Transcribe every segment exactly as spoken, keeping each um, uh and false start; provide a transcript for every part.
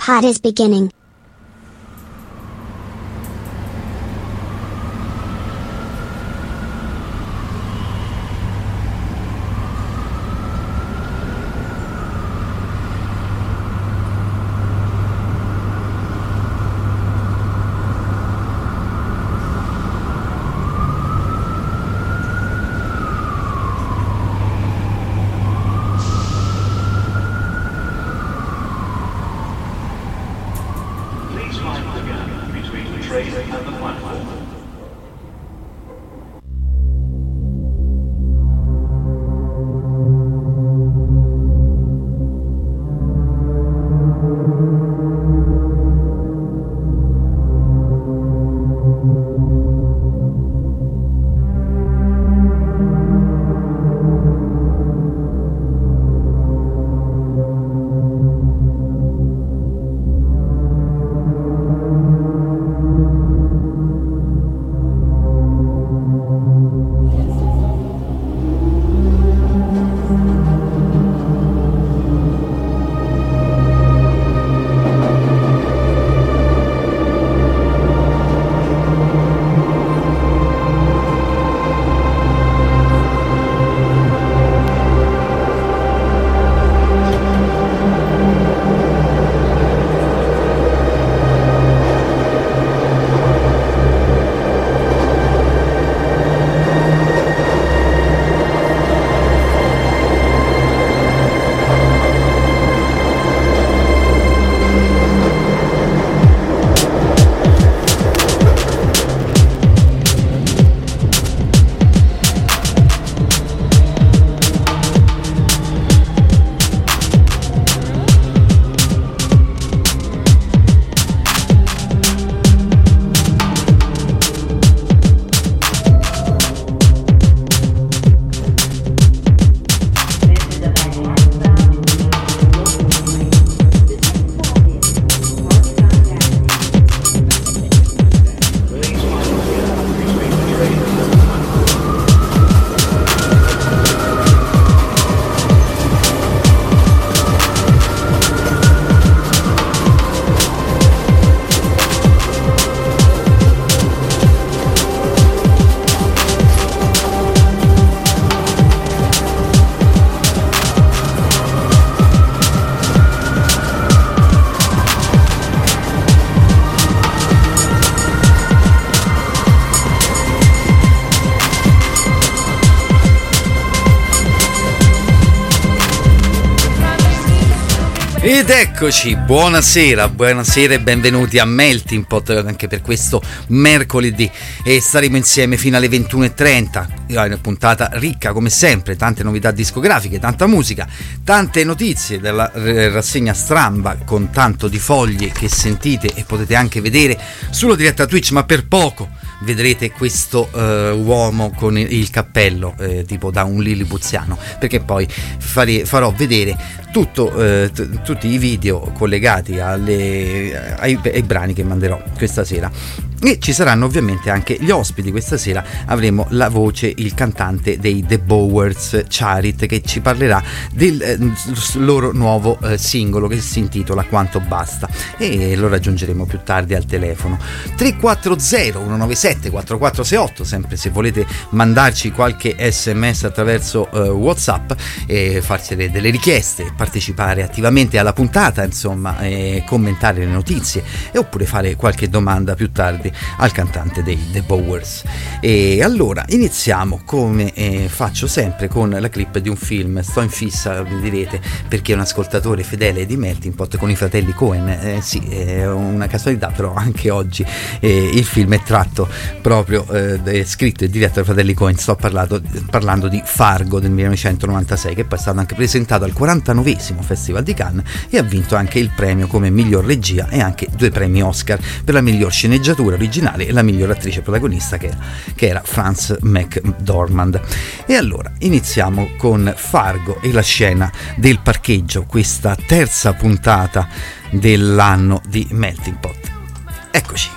pod is beginning. Ed eccoci, buonasera, buonasera e benvenuti a Melting Pot anche per questo mercoledì, e staremo insieme fino alle ventuno e trenta. Una puntata ricca come sempre, tante novità discografiche, tanta musica, tante notizie della rassegna stramba con tanto di fogli che sentite e potete anche vedere sulla diretta Twitch, ma per poco vedrete questo uh, uomo con il cappello eh, tipo da un lilipuziano, perché poi fare, farò vedere tutto, uh, t- tutti i video collegati alle, ai, ai brani che manderò questa sera. E ci saranno ovviamente anche gli ospiti. Questa sera avremo la voce, il cantante dei The Bowers, Charit, che ci parlerà del eh, loro nuovo eh, singolo che si intitola Quanto Basta, e lo raggiungeremo più tardi al telefono tre quattro zero uno nove sette quattro quattro sei otto, sempre se volete mandarci qualche sms attraverso eh, WhatsApp e farci delle richieste, partecipare attivamente alla puntata, insomma, e commentare le notizie, e oppure fare qualche domanda più tardi al cantante dei The Bowers. E allora iniziamo come eh, faccio sempre con la clip di un film. Sto in fissa, vi direte, perché è un ascoltatore fedele di Melting Pot con i fratelli Coen. Eh, sì, è una casualità, però anche oggi eh, il film è tratto proprio eh, è scritto e diretto dai fratelli Coen. Sto parlando, parlando di Fargo del millenovecentonovantasei, che poi è stato anche presentato al quarantanovesimo Festival di Cannes e ha vinto anche il premio come miglior regia e anche due premi Oscar per la miglior sceneggiatura originale e la miglior attrice protagonista, che era, che era Frances McDormand. E allora iniziamo con Fargo e la scena del parcheggio, questa terza puntata dell'anno di Melting Pot. Eccoci.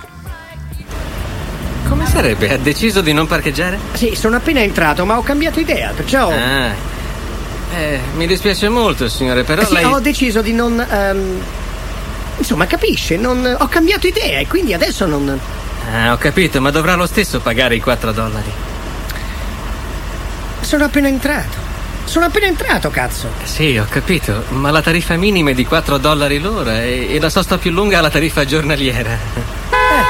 Come sarebbe? Ha deciso di non parcheggiare? Sì, sono appena entrato, ma ho cambiato idea, perciò... Ah, eh, mi dispiace molto, signore, però eh sì, lei... ho deciso di non... Um... Insomma, capisce, non ho cambiato idea e quindi adesso non... Ah, ho capito, ma dovrà lo stesso pagare i quattro dollari. Sono appena entrato. Sono appena entrato, cazzo. Sì, ho capito, ma la tariffa minima è di quattro dollari l'ora e, e la sosta più lunga ha la tariffa giornaliera. Eh.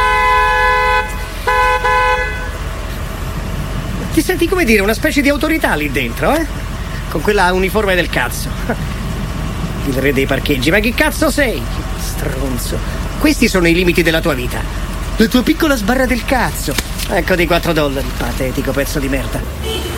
Ti senti, come dire, una specie di autorità lì dentro, eh? Con quella uniforme del cazzo. Il re dei parcheggi, ma che cazzo sei? Stronzo. Questi sono i limiti della tua vita. La tua piccola sbarra del cazzo. Ecco dei quattro dollari, patetico pezzo di merda.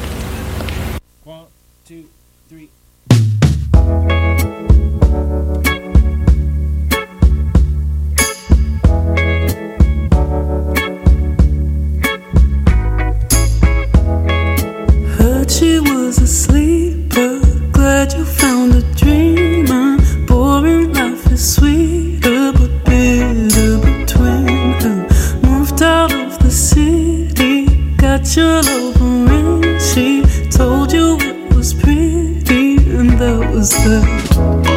She was a sleeper, glad you found a dreamer. Boring life is sweeter but bitter between her. Moved out of the city, got your love ring. She told you it was pretty and that was that.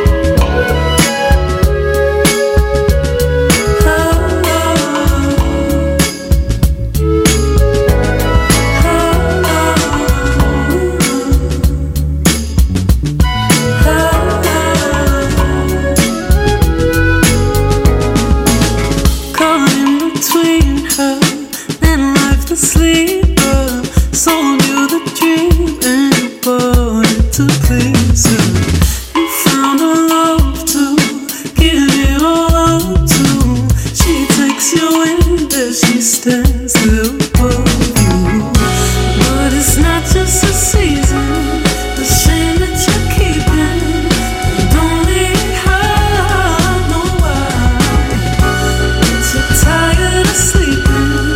Sleeper sold you the dream and you bought it to please her. You found a love to give it all up to. She takes you in there, she stands there above you. But it's not just a season, the shame that you're keeping. Don't leave her, no why. But you're tired of sleeping.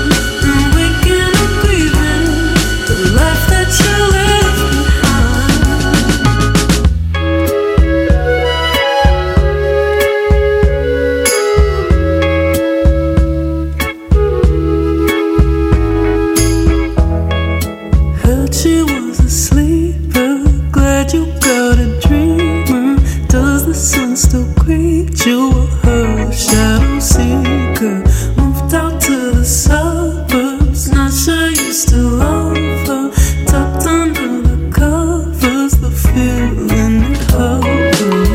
She was a sleeper, glad you got a dreamer. Does the sun still greet you, her shadow seeker? Moved out to the suburbs, not sure you still love her. Tucked under the covers, the feeling it hovers.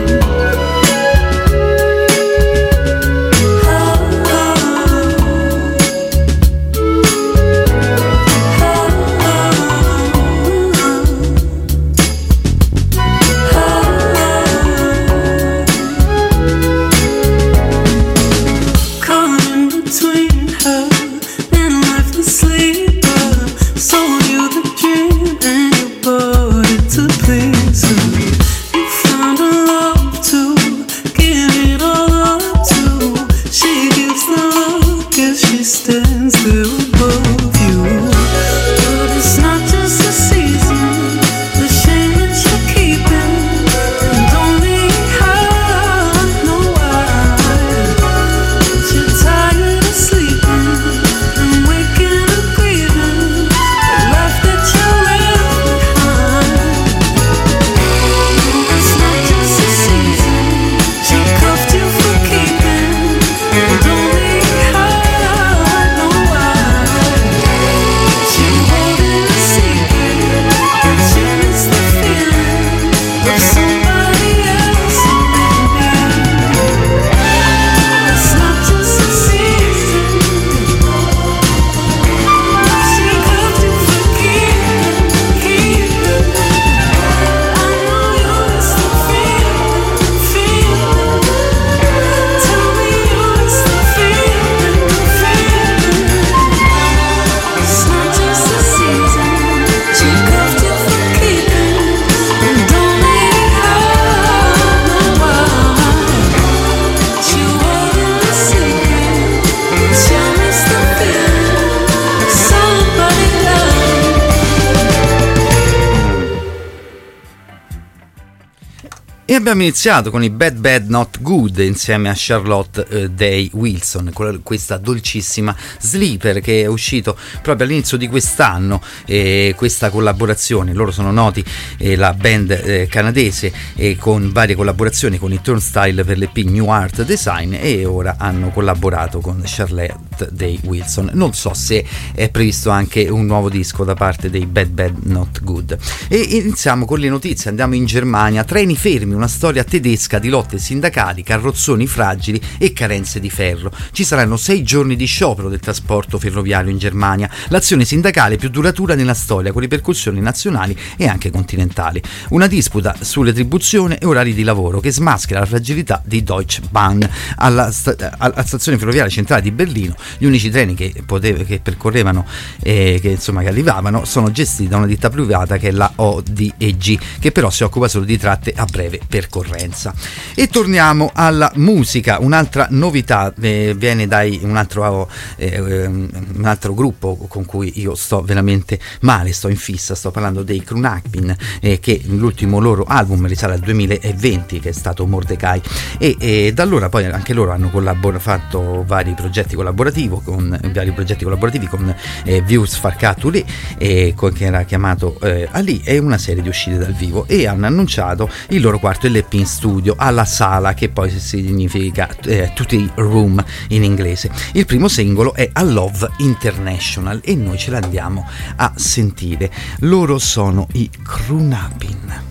E abbiamo iniziato con i Bad Bad Not Good insieme a Charlotte eh, Day Wilson, con questa dolcissima Sleeper che è uscito proprio all'inizio di quest'anno, eh, questa collaborazione. Loro sono noti, eh, la band eh, canadese, eh, con varie collaborazioni con i Turnstile per l'E P New Art Design, e ora hanno collaborato con Charlotte Day Wilson. Non so se è previsto anche un nuovo disco da parte dei Bad Bad Not Good. E iniziamo con le notizie, andiamo in Germania. Treni fermi, una storia tedesca di lotte sindacali, carrozzoni fragili e carenze di ferro. Ci saranno sei giorni di sciopero del trasporto ferroviario in Germania, l'azione sindacale più duratura nella storia, con ripercussioni nazionali e anche continentali. Una disputa sulle retribuzioni e orari di lavoro che smaschera la fragilità di Deutsche Bahn. Alla, sta- alla stazione ferroviaria centrale di Berlino gli unici treni che, poteva, che percorrevano e eh, che insomma che arrivavano sono gestiti da una ditta privata che è la O D E G, che però si occupa solo di tratte a breve percorrenza. E torniamo alla musica. Un'altra novità eh, viene dai un altro, eh, un altro gruppo con cui io sto veramente male, sto in fissa, sto parlando dei Krunakpin, eh, che l'ultimo loro album risale al duemilaventi, che è stato Mordecai, e, e da allora poi anche loro hanno collabor- fatto vari progetti collaborativi con vari progetti collaborativi con eh, Views Farcatuli, eh, che era chiamato eh, Ali, e una serie di uscite dal vivo, e hanno annunciato il loro quarto L P in studio alla Sala, che poi significa eh, To The Room in inglese. Il primo singolo è A Love International e noi ce l'andiamo a sentire. Loro sono i Krunakpin.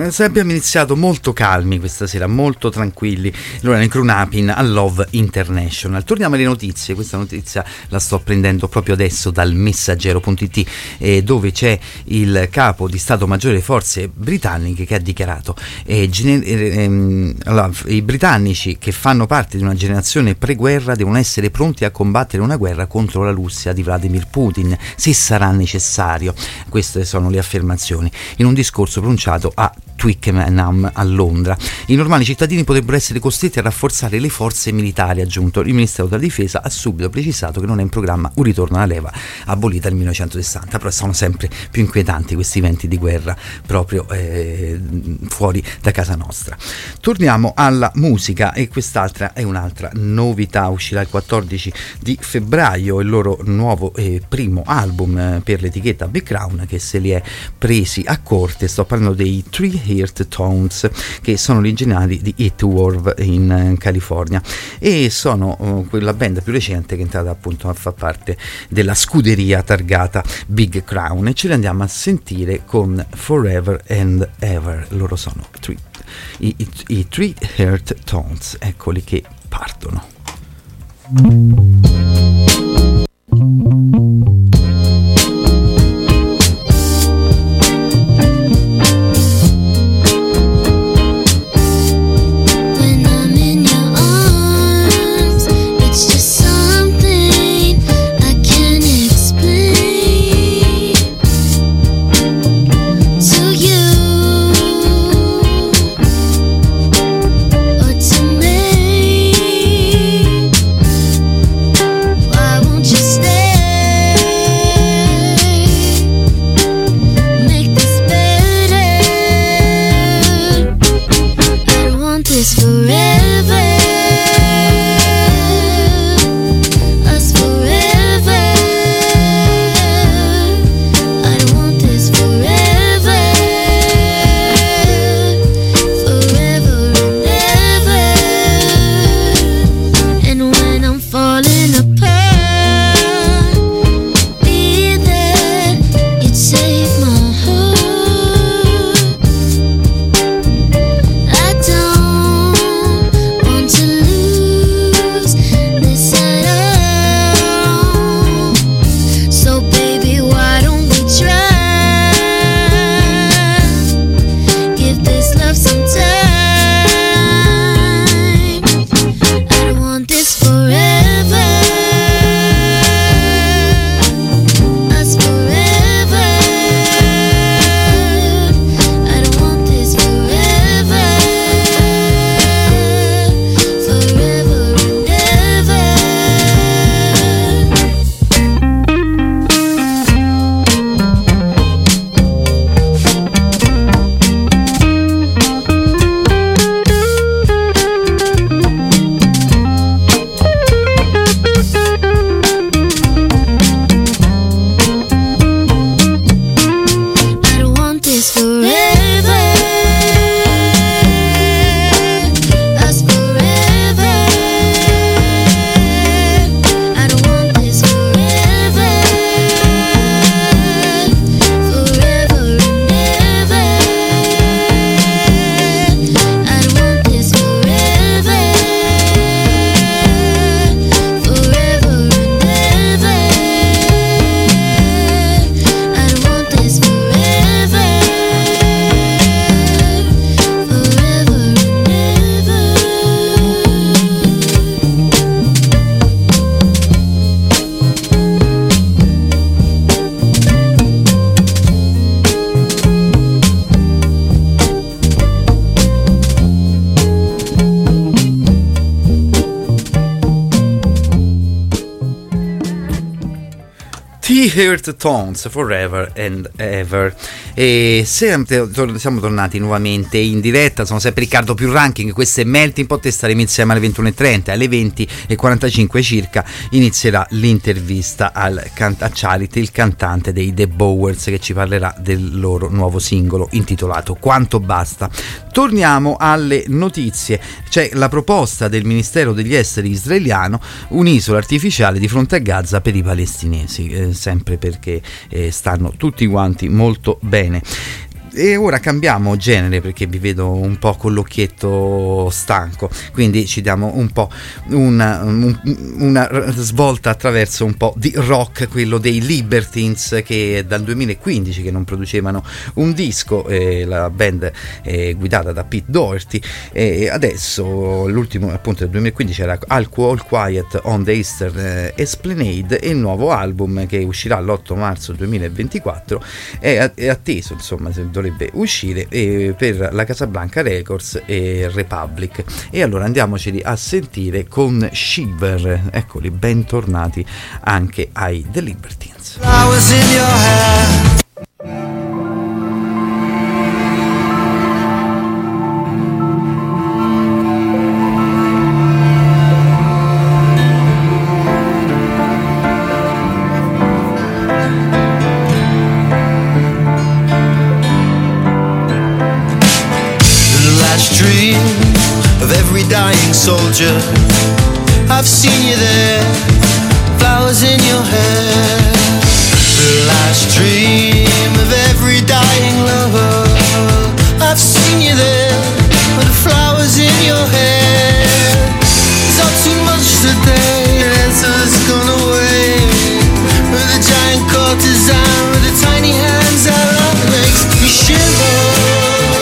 Eh, abbiamo iniziato molto calmi questa sera, molto tranquilli. Allora, nel Crunapin a Love International. Torniamo alle notizie. Questa notizia la sto prendendo proprio adesso dal Messaggero punto it, eh, dove c'è il capo di Stato Maggiore delle Forze britanniche che ha dichiarato eh, gener- ehm, allora, i britannici che fanno parte di una generazione pre-guerra devono essere pronti a combattere una guerra contro la Russia di Vladimir Putin, se sarà necessario. Queste sono le affermazioni in un discorso pronunciato a Twickenham a Londra. I normali cittadini potrebbero essere costretti a rafforzare le forze militari, ha aggiunto. Il Ministero della Difesa ha subito precisato che non è in programma un ritorno alla leva abolita nel millenovecentosessanta, però sono sempre più inquietanti questi venti di guerra proprio eh, fuori da casa nostra. Torniamo alla musica, e quest'altra è un'altra novità. Uscirà il quattordici di febbraio il loro nuovo eh, primo album eh, per l'etichetta Big Crown, che se li è presi a corte. Sto parlando dei Three Heart Tones, che sono originali di Itworth in eh, California, e sono uh, quella band più recente che è entrata appunto a far parte della scuderia targata Big Crown, e ce li andiamo a sentire con Forever and Ever. Loro sono three, i, i, i Three Heart Tones, eccoli che partono. Heart Tones, Forever and Ever. E sempre, siamo tornati nuovamente in diretta, sono sempre Riccardo più Ranking, questo è Melting Pot e staremo insieme alle ventuno e trenta. Alle venti e quarantacinque circa inizierà l'intervista al can- a Charity, il cantante dei The Bowers, che ci parlerà del loro nuovo singolo intitolato Quanto Basta. Torniamo alle notizie. C'è la proposta del Ministero degli Esteri israeliano, un'isola artificiale di fronte a Gaza per i palestinesi, eh, sempre perché eh, stanno tutti quanti molto bene. e ora cambiamo genere perché vi vedo un po' con l'occhietto stanco, quindi ci diamo un po' una, un, una svolta attraverso un po' di rock, quello dei Libertines, che è dal duemilaquindici che non producevano un disco, eh, la band è guidata da Pete Doherty, e adesso l'ultimo appunto del duemilaquindici era All Quiet on the Eastern Esplanade, e il nuovo album che uscirà l'otto marzo duemilaventiquattro è, è atteso, insomma dovrebbe uscire eh, per la Casablanca Records e Republic. E allora andiamoceli a sentire con Shiver, eccoli, bentornati anche ai The Libertines. Flowers in your hair. Dying soldier, I've seen you there, flowers in your hair. The last dream of every dying lover, I've seen you there, with the flowers in your hair. It's not too much today, answers gone away, with a giant courtesan, with the tiny hands that love makes me shiver.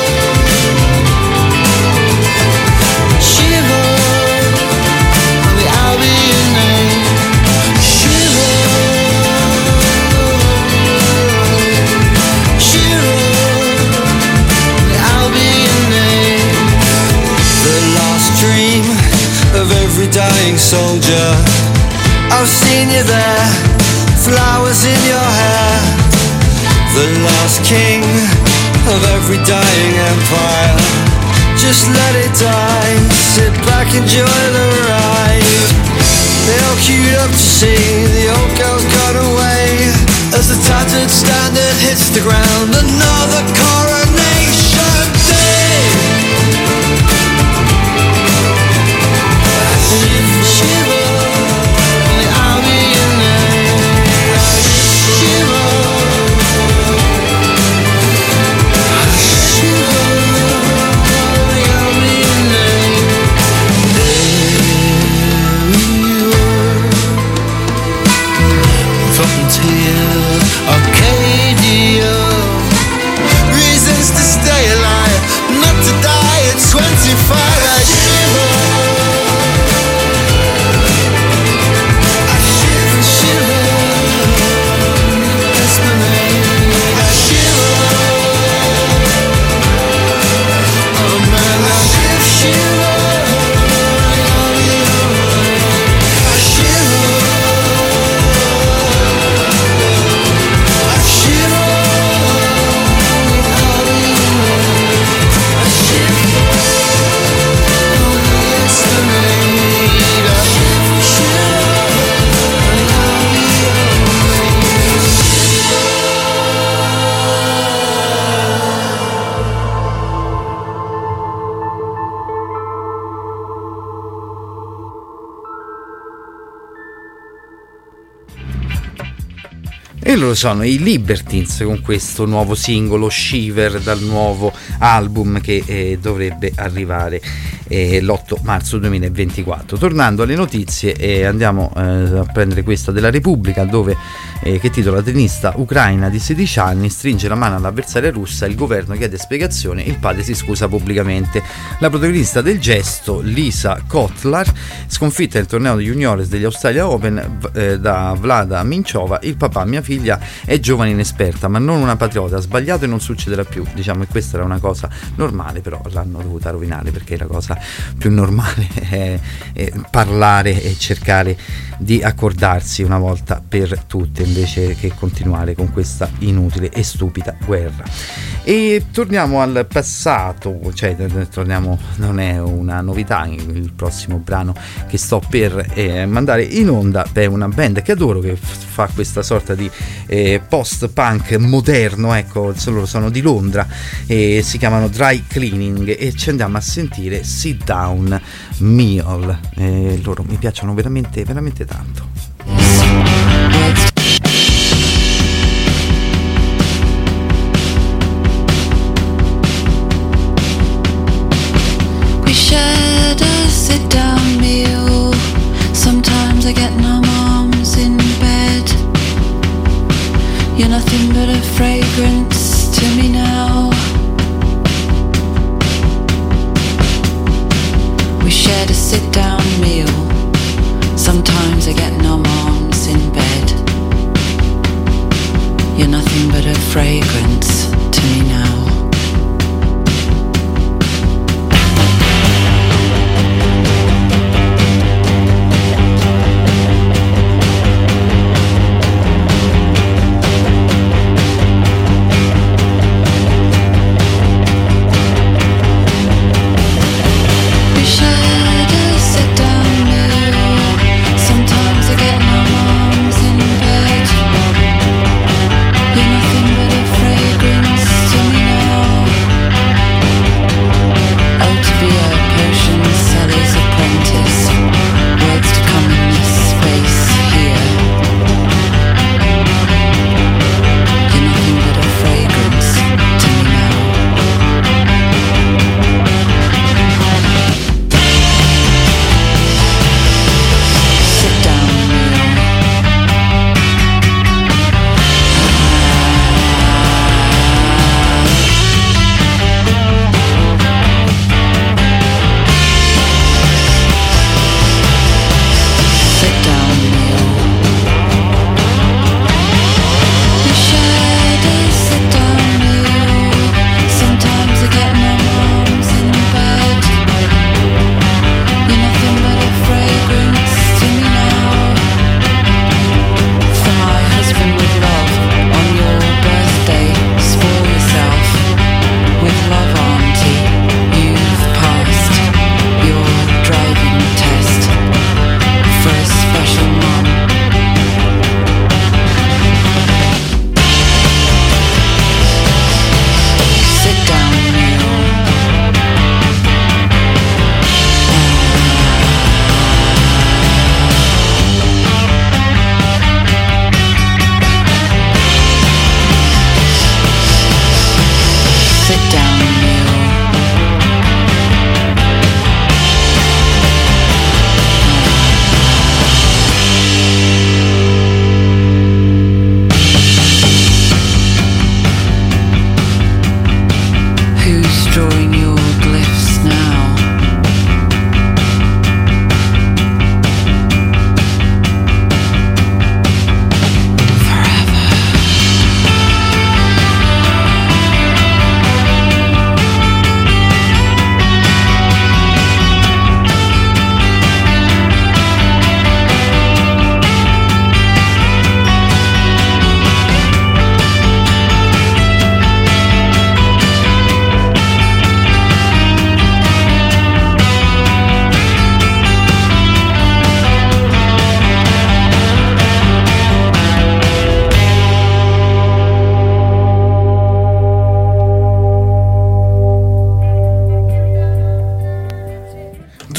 Dying soldier, I've seen you there, flowers in your hair. The last king of every dying empire, just let it die, sit back, enjoy the ride. They all queued up to see the old girl's gone away, as the tattered standard hits the ground. Another coronation day. Shiver, I'll be your name. Shiver, shiver, I'll be your name. There we were, Frontier, Arcadia. Reasons to stay alive, not to die at twenty-five. I shiver. E loro sono i Libertines con questo nuovo singolo Shiver dal nuovo album che eh, dovrebbe arrivare eh, l'otto marzo duemilaventiquattro. Tornando alle notizie, eh, andiamo eh, a prendere questa della Repubblica, dove eh, che titola: tennista ucraina di sedici anni stringe la mano all'avversaria russa, il governo chiede spiegazioni, il padre si scusa pubblicamente. La protagonista del gesto, Lisa Kotlar, sconfitta nel torneo di juniores degli Australia Open eh, da Vlada Minciova. Il papà: mia figlia è giovane inesperta ma non una patriota, ha sbagliato e non succederà più. Diciamo che questa era una cosa normale, però l'hanno dovuta rovinare, perché la cosa più normale è, è parlare e cercare di accordarsi una volta per tutte, invece che continuare con questa inutile e stupida guerra. E torniamo al passato, cioè torniamo, non è una novità, il prossimo brano che sto per eh, mandare in onda è una band che adoro, che fa questa sorta di eh, post-punk moderno, ecco, loro sono di Londra e si chiamano Dry Cleaning, e ci andiamo a sentire Sit Down Meal. Eh, loro mi piacciono veramente veramente tanto.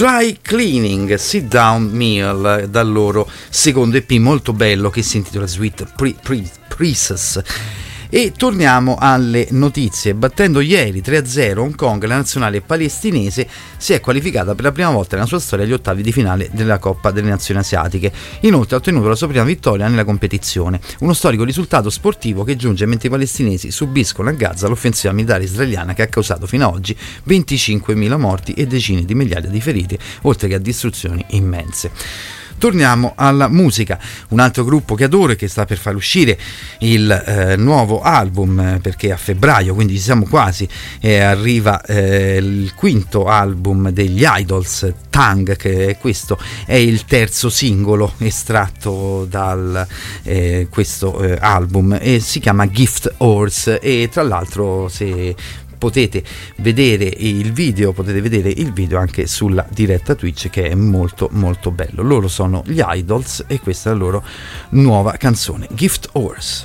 Dry Cleaning, Sit Down Meal, dal loro secondo E P molto bello che si intitola Sweet Pre- Pre- Princess. E torniamo alle notizie. Battendo ieri tre a zero Hong Kong, la nazionale palestinese si è qualificata per la prima volta nella sua storia agli ottavi di finale della Coppa delle Nazioni Asiatiche. Inoltre ha ottenuto la sua prima vittoria nella competizione, uno storico risultato sportivo che giunge mentre i palestinesi subiscono a Gaza l'offensiva militare israeliana che ha causato fino ad oggi venticinquemila morti e decine di migliaia di feriti, oltre che a distruzioni immense. Torniamo alla musica, un altro gruppo che adoro e che sta per far uscire il eh, nuovo album, eh, perché a febbraio, quindi ci siamo quasi, eh, arriva eh, il quinto album degli Idols, Tang, che questo è il terzo singolo estratto da eh, questo eh, album e si chiama Gift Horse, e tra l'altro se potete vedere il video, potete vedere il video anche sulla diretta Twitch, che è molto molto bello. Loro sono gli Idols e questa è la loro nuova canzone, Gift Horse.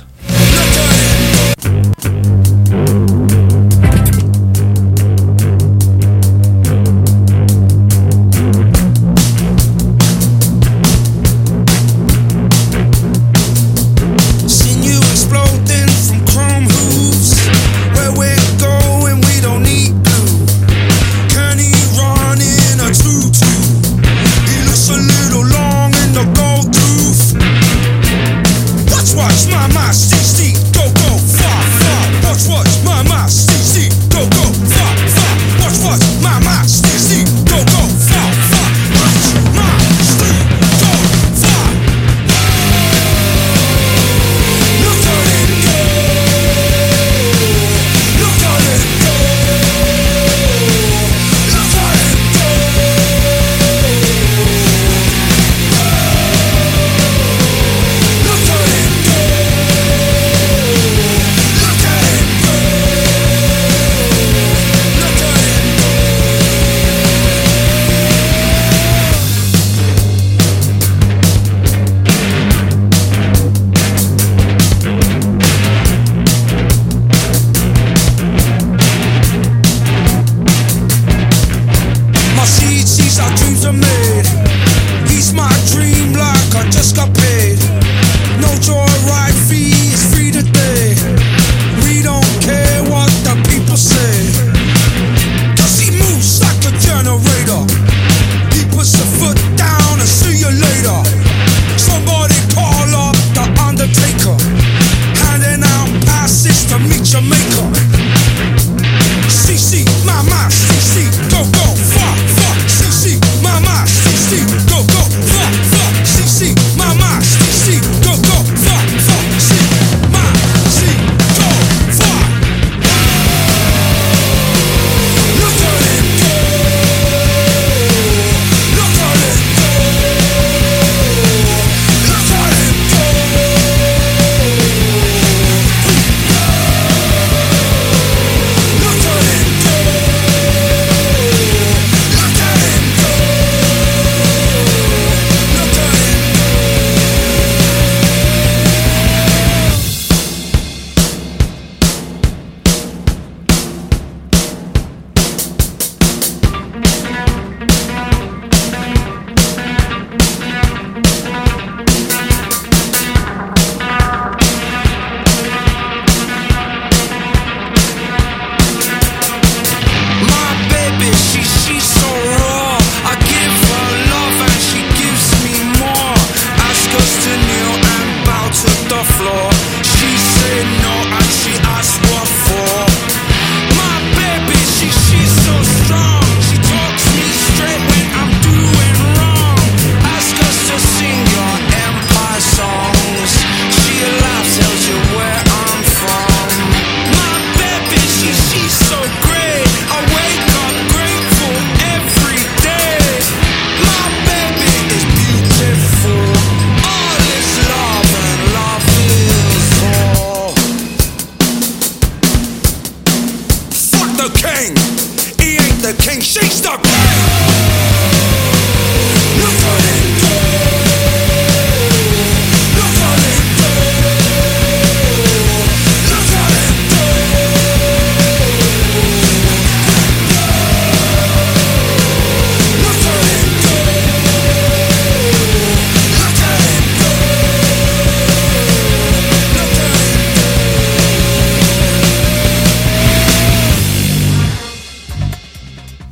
Watch my, my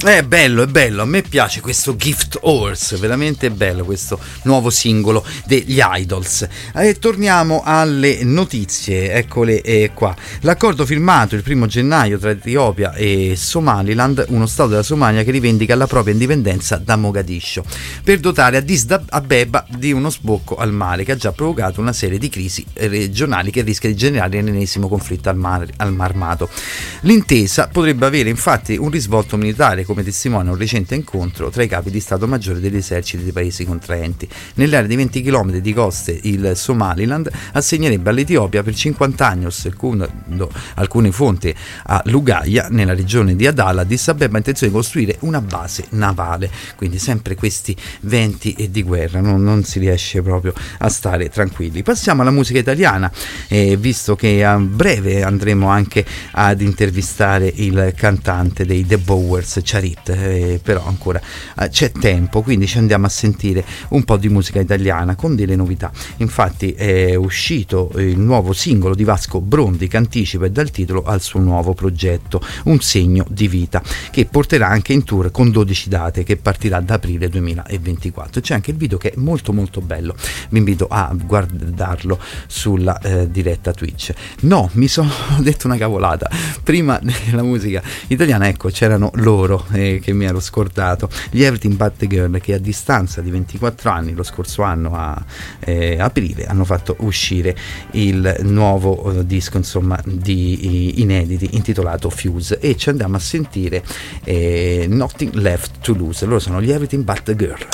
È bello, è bello, a me piace questo Gift Horse, veramente bello questo nuovo singolo degli Idols. E torniamo alle notizie, eccole eh, qua. L'accordo firmato il primo gennaio tra Etiopia e Somaliland, uno stato della Somalia che rivendica la propria indipendenza da Mogadiscio, per dotare Addis Abeba di uno sbocco al mare che ha già provocato una serie di crisi regionali che rischia di generare l'ennesimo conflitto al mar, al mar Armato. L'intesa potrebbe avere infatti un risvolto militare, come testimonia un recente incontro tra i capi di Stato Maggiore degli eserciti dei paesi contraenti. Nell'area di venti chilometri di coste il Somaliland assegnerebbe all'Etiopia per cinquanta anni, secondo alcune fonti a Lugaya, nella regione di Adala, Addis Abeba ha intenzione di costruire una base navale. Quindi sempre questi venti e di guerra, non, non si riesce proprio a stare tranquilli. Passiamo alla musica italiana, eh, visto che a breve andremo anche ad intervistare il cantante dei The Bowers, Charit. Eh, però ancora eh, c'è tempo, quindi ci andiamo a sentire un po' di musica italiana con delle novità. Infatti è uscito il nuovo singolo di Vasco Brondi che anticipa e dà il titolo al suo nuovo progetto, Un segno di vita, che porterà anche in tour con dodici date, che partirà da aprile duemilaventiquattro. C'è anche il video che è molto molto bello, vi invito a guardarlo sulla eh, diretta Twitch. No, mi sono detto una cavolata, prima della musica italiana, ecco, c'erano loro eh, che mi ero scordato, gli Everything But The Girl, che a distanza di ventiquattro anni, lo scorso anno a eh, aprile, hanno fatto uscire il nuovo eh, disco, insomma, di inediti intitolato Fuse, e ci andiamo a sentire eh, Nothing Left To Lose. Loro sono gli Everything But The Girl.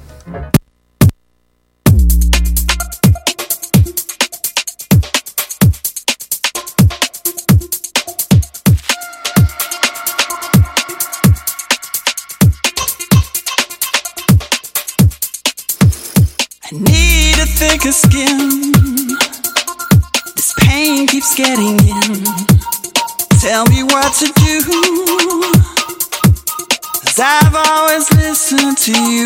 I need a thicker skin. This pain keeps getting in. Tell me what to do, 'cause I've always listened to you.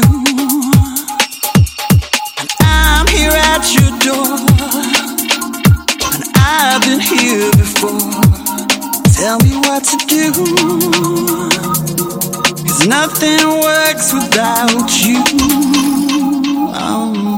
And I'm here at your door, and I've been here before. Tell me what to do, 'cause nothing works without you. Oh.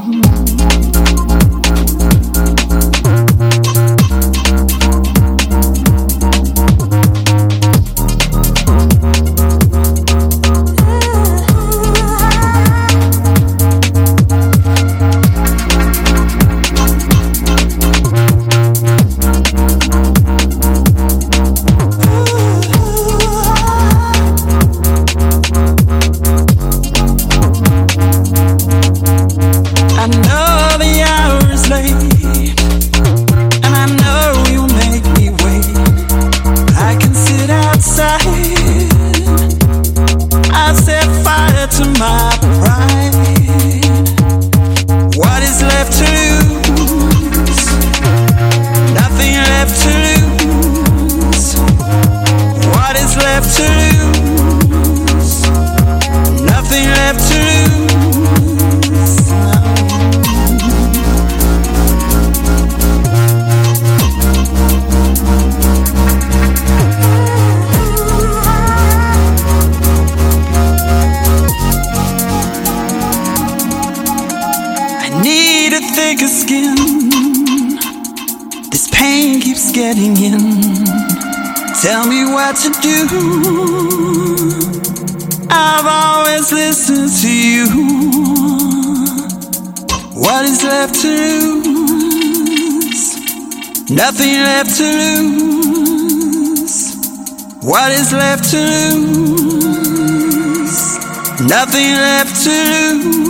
Tell me what to do. I've always listened to you. What is left to lose? Nothing left to lose. What is left to lose? Nothing left to lose.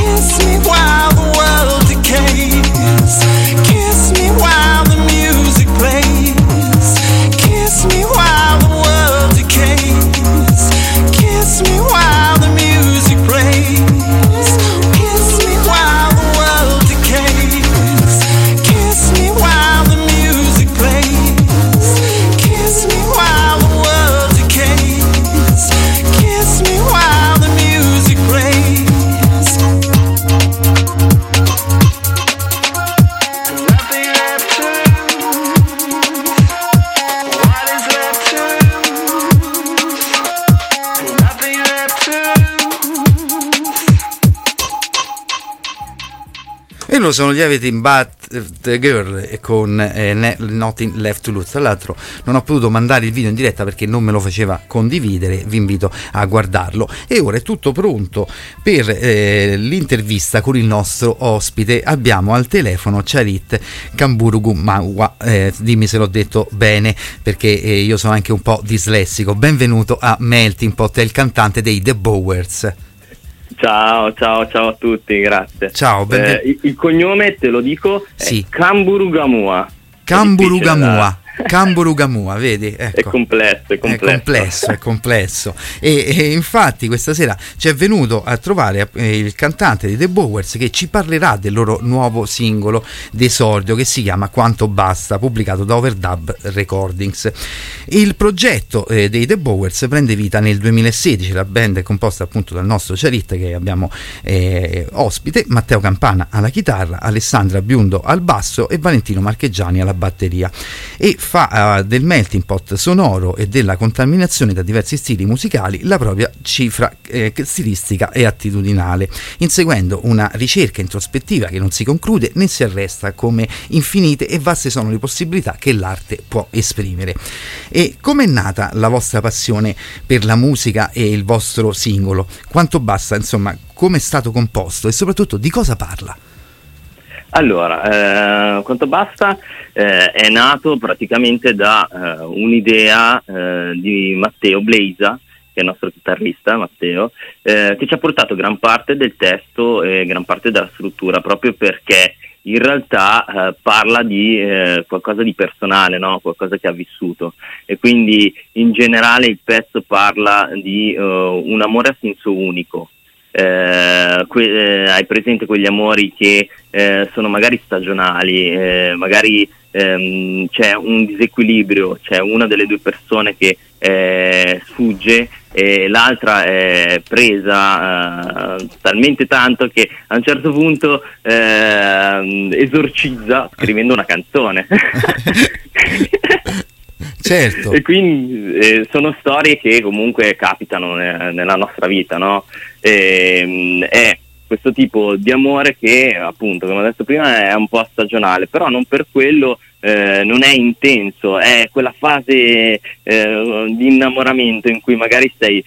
Kiss me while the music Uno sono gli Everything But the Girl con eh, Nothing Left to Lose. Tra l'altro non ho potuto mandare il video in diretta perché non me lo faceva condividere, vi invito a guardarlo. E ora è tutto pronto per eh, l'intervista con il nostro ospite. Abbiamo al telefono Charit Kamburugumawa, eh, dimmi se l'ho detto bene perché eh, io sono anche un po' dislessico. Benvenuto a Melting Pot, è il cantante dei The Bowers. Ciao, ciao, ciao a tutti, grazie. Ciao, benven- eh, il, il cognome, te lo dico, sì. è Kamburugamua. Kamburugamua. Kamburugamua, vedi? Ecco. È complesso, è complesso. È complesso, è complesso. E, e infatti questa sera ci è venuto a trovare eh, il cantante di The Bowers che ci parlerà del loro nuovo singolo d'esordio che si chiama Quanto Basta, pubblicato da Overdub Recordings. Il progetto eh, dei The Bowers prende vita nel duemilasedici, la band è composta appunto dal nostro Charit che abbiamo eh, ospite, Matteo Campana alla chitarra, Alessandra Biundo al basso e Valentino Marcheggiani alla batteria. E fa uh, del melting pot sonoro e della contaminazione da diversi stili musicali la propria cifra eh, stilistica e attitudinale, inseguendo una ricerca introspettiva che non si conclude né si arresta, come infinite e vaste sono le possibilità che l'arte può esprimere. E com'è nata la vostra passione per la musica e il vostro singolo? Quanto Basta, insomma, come è stato composto e soprattutto di cosa parla? Allora, eh, Quanto Basta eh, è nato praticamente da eh, un'idea eh, di Matteo Blesa, che è il nostro chitarrista Matteo, eh, che ci ha portato gran parte del testo e gran parte della struttura, proprio perché in realtà eh, parla di eh, qualcosa di personale, no? Qualcosa che ha vissuto, e quindi in generale il pezzo parla di uh, un amore a senso unico. Eh, que- eh, hai presente quegli amori che eh, sono magari stagionali, eh, magari ehm, c'è un disequilibrio, c'è una delle due persone che eh, sfugge e l'altra è presa eh, talmente tanto che a un certo punto eh, esorcizza scrivendo una canzone. Certo. E quindi eh, sono storie che comunque capitano ne- nella nostra vita, no? E, è questo tipo di amore che, appunto, come ho detto prima, è un po' stagionale, però non per quello eh, non è intenso, è quella fase eh, di innamoramento in cui magari sei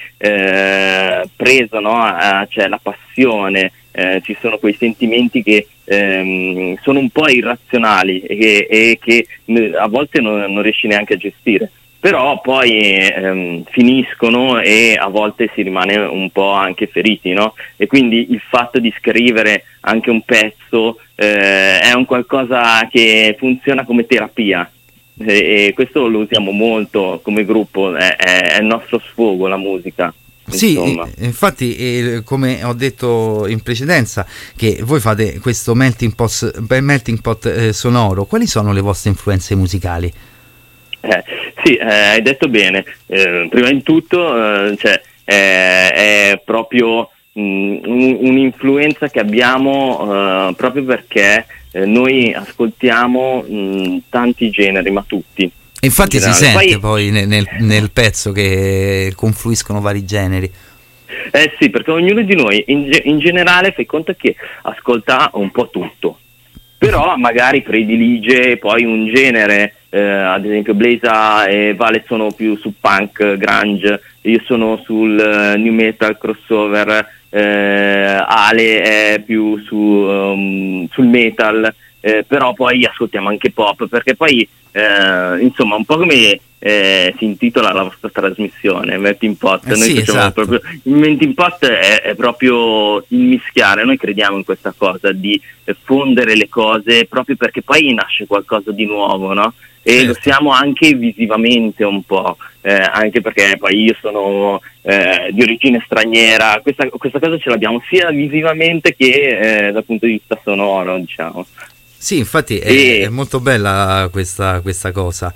eh, preso, no? A, c'è la passione, eh, ci sono quei sentimenti che ehm, sono un po' irrazionali e che, e che a volte non, non riesci neanche a gestire. Però poi ehm, finiscono e a volte si rimane un po' anche feriti, no? E quindi il fatto di scrivere anche un pezzo eh, è un qualcosa che funziona come terapia, e, e questo lo usiamo molto come gruppo, è, è il nostro sfogo, la musica. Sì, insomma. Infatti eh, come ho detto in precedenza che voi fate questo melting pot, melting pot eh, sonoro, quali sono le vostre influenze musicali? Eh, sì, eh, hai detto bene. Eh, prima di tutto eh, cioè, eh, è proprio mh, un, un'influenza che abbiamo eh, proprio perché eh, noi ascoltiamo mh, tanti generi, ma tutti. Infatti in si generale. sente poi, poi nel, nel, nel pezzo che confluiscono vari generi. Eh sì, perché ognuno di noi in, in generale fai conto che ascolta un po' tutto, però magari predilige poi un genere. Eh, ad esempio Blesa e Vale sono più su punk, grunge, io sono sul uh, new metal, crossover, eh, Ale è più su, um, sul metal, eh, però poi ascoltiamo anche pop, perché poi eh, insomma un po' come eh, si intitola la vostra trasmissione Melting Pot, eh noi sì, facciamo esatto. proprio il Melting Pot è, è proprio il mischiare, noi crediamo in questa cosa di fondere le cose proprio perché poi nasce qualcosa di nuovo, no? E certo. Lo siamo anche visivamente un po', eh, anche perché poi io sono eh, di origine straniera, questa, questa cosa ce l'abbiamo sia visivamente che eh, dal punto di vista sonoro, diciamo. Sì, infatti è, E... è molto bella questa, questa cosa.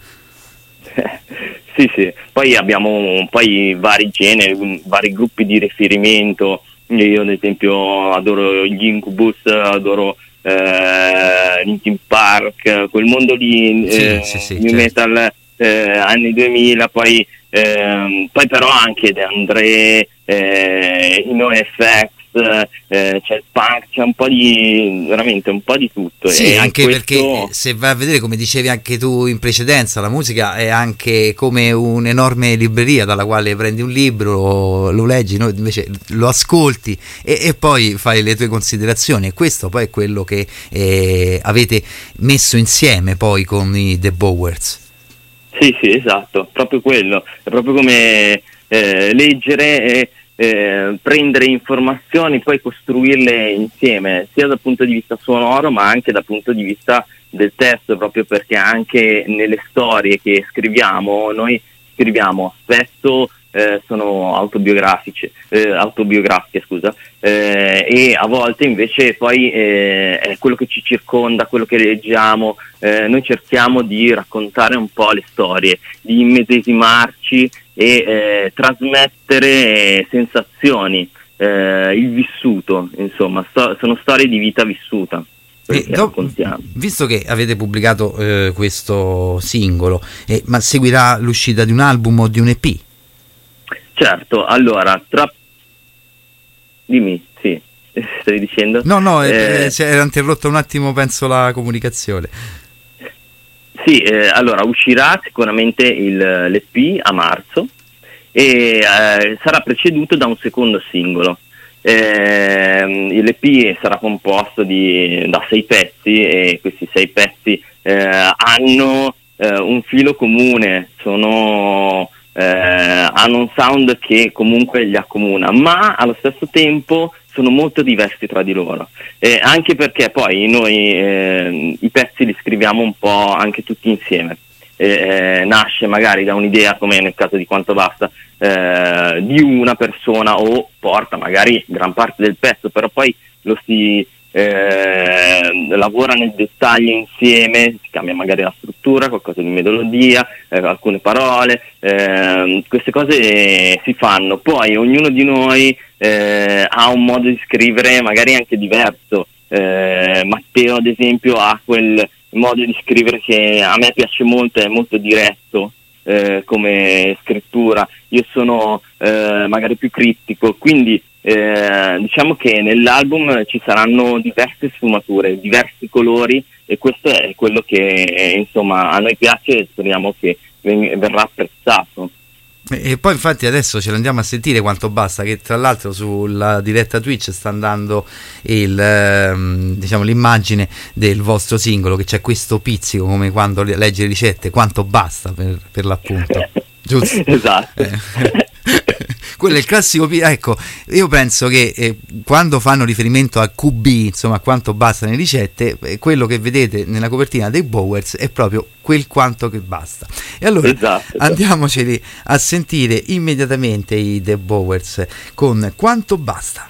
Sì, sì, poi abbiamo poi vari generi, vari gruppi di riferimento. Io ad esempio adoro gli Incubus, adoro eh, Linkin Park, quel mondo lì, Sì, eh, sì, sì, new certo. metal eh, anni duemila, poi, eh, poi però anche De André, eh, i NoFX, eh, c'è il punk, c'è un po' di veramente un po' di tutto. Sì, e anche questo... perché se vai a vedere, come dicevi anche tu in precedenza, la musica è anche come un'enorme libreria dalla quale prendi un libro, lo leggi, no? Invece lo ascolti e, e poi fai le tue considerazioni, e questo poi è quello che eh, avete messo insieme poi con i The Bowers. Sì, sì, esatto, proprio quello, è proprio come eh, leggere e eh, prendere informazioni, poi costruirle insieme, sia dal punto di vista sonoro ma anche dal punto di vista del testo, proprio perché anche nelle storie che scriviamo, noi scriviamo spesso eh, sono autobiografici, eh, autobiografiche, scusa, eh, e a volte invece poi eh, è quello che ci circonda, quello che leggiamo, eh, noi cerchiamo di raccontare un po' le storie, di immedesimarci e eh, trasmettere sensazioni, eh, il vissuto, insomma, sto- sono storie di vita vissuta. E dopo, visto che avete pubblicato eh, questo singolo, eh, ma seguirà l'uscita di un album o di un E P? Certo, allora, tra... dimmi, sì, stavi dicendo? No, no, eh, eh, si era interrotta un attimo, penso, la comunicazione. Sì, eh, allora, uscirà sicuramente il, l'E P a marzo e eh, sarà preceduto da un secondo singolo. Eh, l'E P sarà composto di, da sei pezzi e questi sei pezzi eh, hanno eh, un filo comune, sono, eh, hanno un sound che comunque li accomuna, ma allo stesso tempo sono molto diversi tra di loro, eh, anche perché poi noi eh, i pezzi li scriviamo un po' anche tutti insieme. Eh, nasce magari da un'idea, come nel caso di Quanto Basta, eh, di una persona, o porta magari gran parte del pezzo, però poi lo si eh, lavora nel dettaglio insieme, si cambia magari la struttura, qualcosa di melodia, eh, alcune parole, eh, queste cose si fanno, poi ognuno di noi eh, ha un modo di scrivere magari anche diverso. eh, Matteo ad esempio ha quel modo di scrivere che a me piace molto, è molto diretto eh, come scrittura, io sono eh, magari più criptico, quindi eh, diciamo che nell'album ci saranno diverse sfumature, diversi colori, e questo è quello che eh, insomma a noi piace e speriamo che ven- verrà apprezzato. E poi infatti adesso ce l'andiamo a sentire Quanto Basta, che tra l'altro sulla diretta Twitch sta andando il, ehm, diciamo, l'immagine del vostro singolo, che c'è questo pizzico come quando leggi le ricette, quanto basta per, per l'appunto, giusto? Esatto. Eh. Quello è il classico, ecco, io penso che eh, quando fanno riferimento al Q B, insomma, a quanto basta nelle ricette, eh, quello che vedete nella copertina dei Bowers è proprio quel quanto che basta. E allora esatto, andiamoceli a sentire immediatamente i The Bowers con Quanto Basta.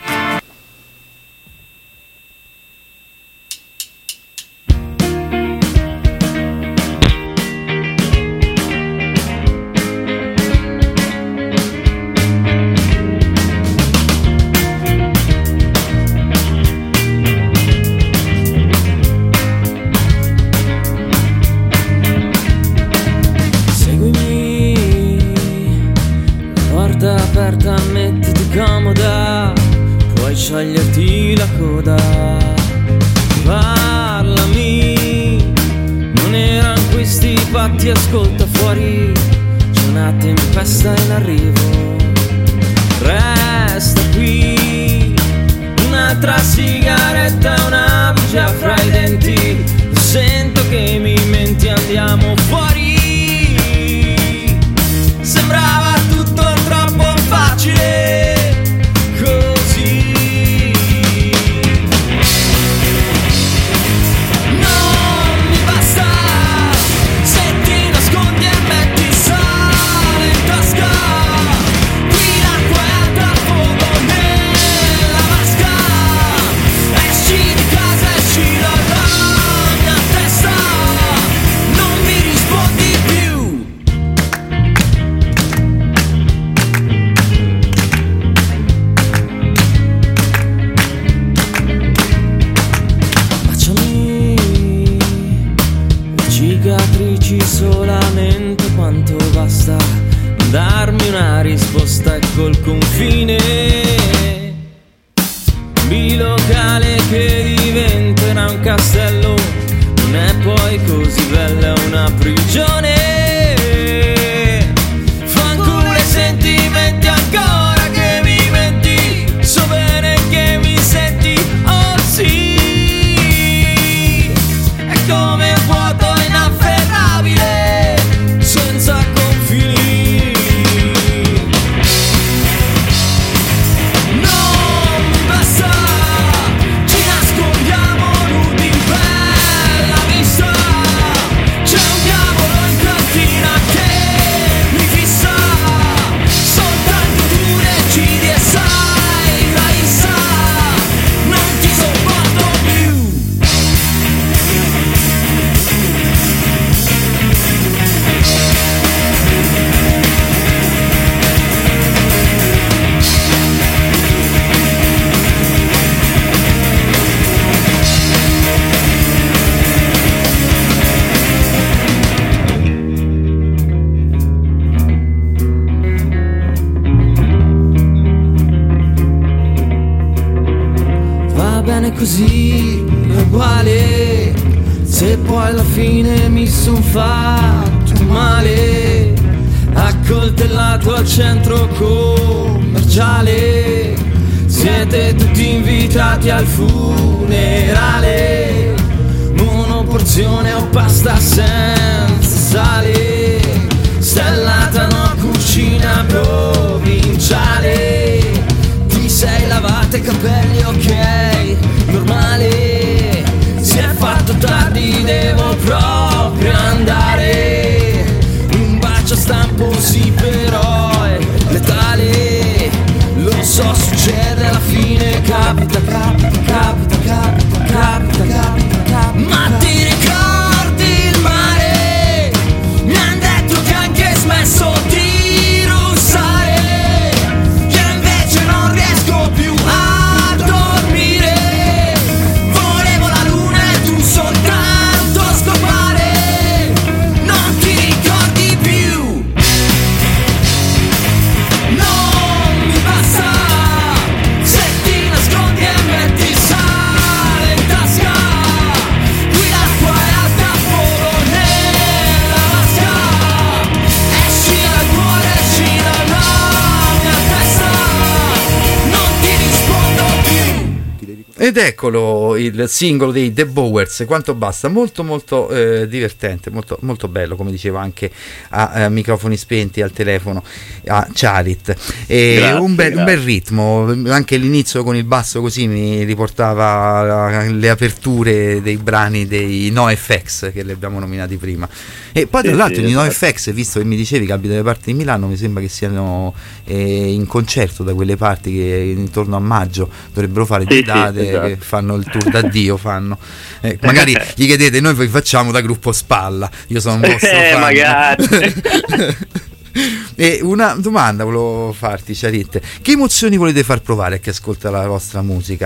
Scioglierti la coda, parlami, non erano questi patti, ascolta fuori, c'è una tempesta in arrivo, resta qui, un'altra sigaretta, una bugia fra i denti, sento che mi menti, andiamo fuori, sembrava tutto troppo facile. Solamente quanto basta darmi una risposta, ecco il confine. così uguale, se poi alla fine mi son fatto male, accoltellato al centro commerciale, siete tutti invitati al funerale, monoporzione o pasta senza sale, stellata no cucina provinciale, ti sei lavata i capelli, ok, normale, si è fatto tardi, devo proprio andare, un bacio a stampo sì però è letale, lo so succede alla fine, capita, capita, capita, capita, capita, capita, capita. Ma ti ricordi il mare? Mi han detto che anche smesso di russare, che invece non riesco più a dormire, volevo la luna e tu soltanto scopare, non ti ricordi più, non mi basta, se ti nascondi e metti sale in tasca, qui l'acqua è alta solo nella vasca, esci dal cuore, esci dalla mia testa, non ti rispondo più. Ed eccolo il singolo dei The Bowers, Quanto basta, molto molto eh, divertente, molto, molto bello, come diceva anche a, a microfoni spenti al telefono a Charit, e Grazie, un, bel, un grazie. bel ritmo, anche l'inizio con il basso così mi riportava le aperture dei brani dei NoFX che li abbiamo nominati prima, e poi tra Sì, l'altro sì, i esatto. NoFX, visto che mi dicevi che abita dalle parti di Milano, mi sembra che siano eh, in concerto da quelle parti, che intorno a maggio dovrebbero fare Sì, due sì, date, esatto. che fanno il tour d'addio, fanno eh, magari gli chiedete, noi vi facciamo da gruppo Spalla, io sono un vostro Eh, fan. magari. E una domanda volevo farti, Charit, che emozioni volete far provare a chi ascolta la vostra musica?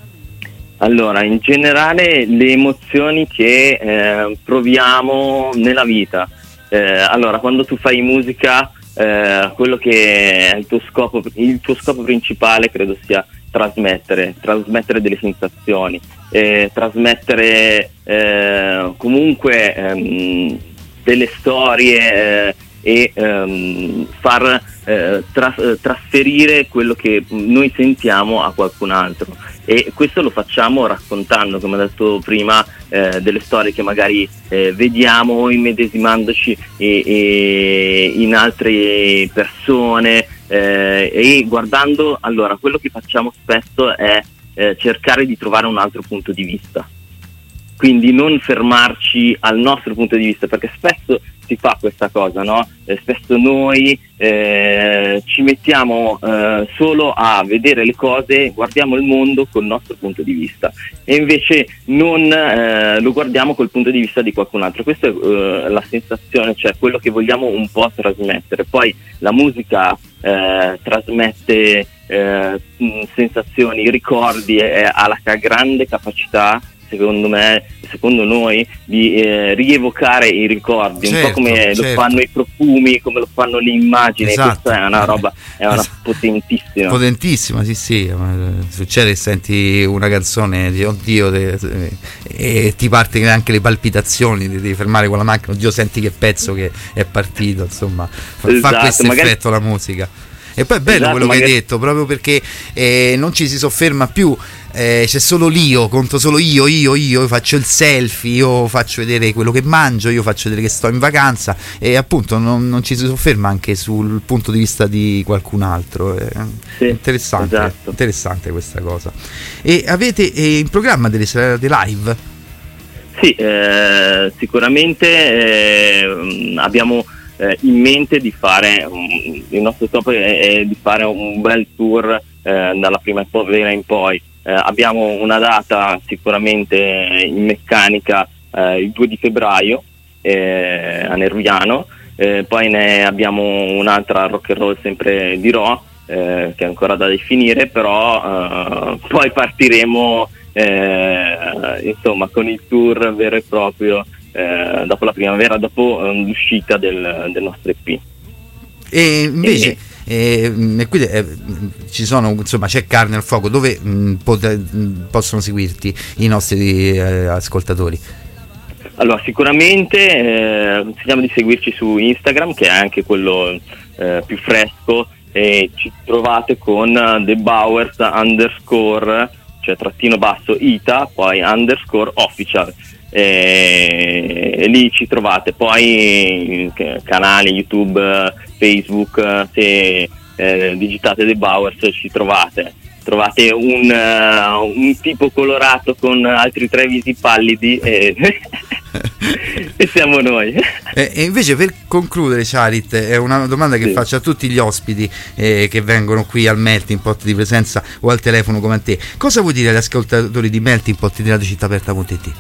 Allora, in generale le emozioni che eh, proviamo nella vita. Eh, allora, quando tu fai musica, eh, quello che è il tuo scopo, il tuo scopo principale credo sia trasmettere, trasmettere delle sensazioni, eh, trasmettere eh, comunque ehm, delle storie eh, e ehm, far eh, tra- trasferire quello che noi sentiamo a qualcun altro, e questo lo facciamo raccontando, come ho detto prima, eh, delle storie che magari eh, vediamo immedesimandoci e, e in altre persone, eh, e guardando. Allora, quello che facciamo spesso è eh, cercare di trovare un altro punto di vista, quindi non fermarci al nostro punto di vista, perché spesso si fa questa cosa, no? Eh, spesso noi eh, ci mettiamo eh, solo a vedere le cose, guardiamo il mondo col nostro punto di vista, e invece non eh, lo guardiamo col punto di vista di qualcun altro. Questa è eh, la sensazione, cioè quello che vogliamo un po' trasmettere. Poi la musica eh, trasmette eh, sensazioni, ricordi, e ha la ca- grande capacità, secondo me, secondo noi, di eh, rievocare i ricordi, Certo, un po' come certo. lo fanno i profumi, come lo fanno le immagini. Esatto. Questa è una roba, è una Esatto. potentissima. Potentissima, sì, sì. ma Succede che senti una canzone di oddio de- de- e ti parte anche le palpitazioni, ti devi fermare con la macchina, oddio, senti che pezzo che è partito, insomma, fa, fa Esatto, questo magari- effetto la musica. E poi è bello Esatto, quello che magari- hai detto, proprio perché eh, non ci si sofferma più, eh, c'è solo l'io, conto solo io, io, io, io faccio il selfie, io faccio vedere quello che mangio, io faccio vedere che sto in vacanza, e appunto non, non ci si sofferma anche sul punto di vista di qualcun altro. È Sì, interessante, esatto. interessante questa cosa. E avete eh, in programma delle serate live? Sì, eh, sicuramente eh, abbiamo eh, in mente di fare, um, il nostro scopo è, è di fare un bel tour eh, dalla primavera in poi. Eh, abbiamo una data sicuramente in meccanica eh, il due di febbraio eh, a Nerviano, eh, poi ne abbiamo un'altra a rock and roll sempre di Rho, eh, che è ancora da definire, però eh, poi partiremo eh, insomma con il tour vero e proprio eh, dopo la primavera, dopo eh, l'uscita del, del nostro E P. E invece E- e, e quindi eh, ci sono, insomma, c'è carne al fuoco. Dove mh, pot- mh, possono seguirti i nostri eh, ascoltatori? Allora, sicuramente eh, consigliamo di seguirci su Instagram, che è anche quello eh, più fresco, e ci trovate con The Bowers underscore, cioè trattino basso Ita, poi underscore official, e, e lì ci trovate. Poi canali YouTube, Facebook, se eh, digitate The Bowers ci trovate. Trovate un, uh, un tipo colorato con altri tre visi pallidi e, e siamo noi. E, e invece, per concludere, Charit, è una domanda che sì. faccio a tutti gli ospiti eh, che vengono qui al Melting Pot di Presenza o al telefono come a te. Cosa vuoi dire agli ascoltatori di Melting Pot di Radio Città Aperta punto it?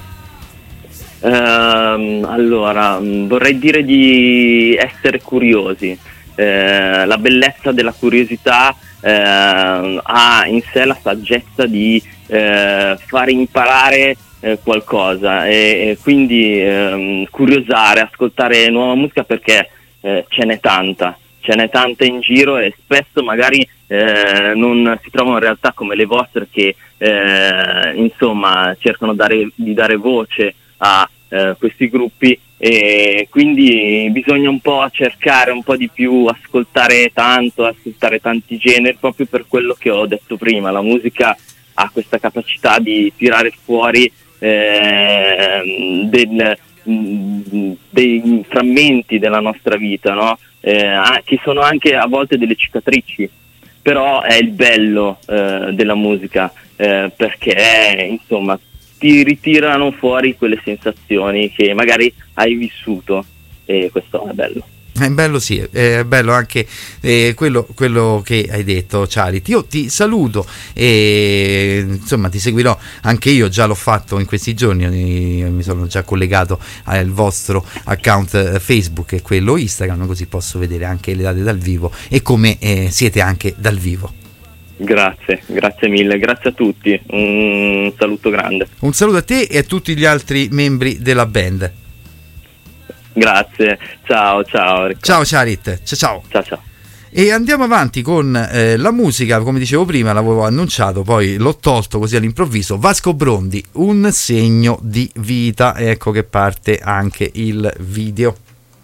Uh, allora, vorrei dire di essere curiosi. Uh, la bellezza della curiosità Uh, ha in sé la saggezza di uh, fare imparare uh, qualcosa e, e quindi um, curiosare, ascoltare nuova musica, perché uh, ce n'è tanta, ce n'è tanta in giro e spesso magari uh, non si trovano realtà come le vostre che uh, insomma cercano dare, di dare voce a uh, questi gruppi, e quindi bisogna un po' cercare un po' di più, ascoltare tanto, ascoltare tanti generi, proprio per quello che ho detto prima. La musica ha questa capacità di tirare fuori eh, del, dei frammenti della nostra vita, no? Eh, che sono anche a volte delle cicatrici, però è il bello eh, della musica, eh, perché insomma ti ritirano fuori quelle sensazioni che magari hai vissuto, e questo è bello. È bello, sì, è bello anche eh, quello, quello che hai detto, Charit. Io ti saluto e insomma ti seguirò anche io, già l'ho fatto in questi giorni, mi sono già collegato al vostro account Facebook e quello Instagram, così posso vedere anche le date dal vivo e come eh, siete anche dal vivo. Grazie, grazie mille, grazie a tutti, un saluto grande. Un saluto a te e a tutti gli altri membri della band. Grazie, ciao ciao. Ciao Charit, ciao ciao. Ciao ciao. E andiamo avanti con eh, la musica, come dicevo prima, l'avevo annunciato, poi l'ho tolto così all'improvviso. Vasco Brondi, Un segno di vita, ecco che parte anche il video.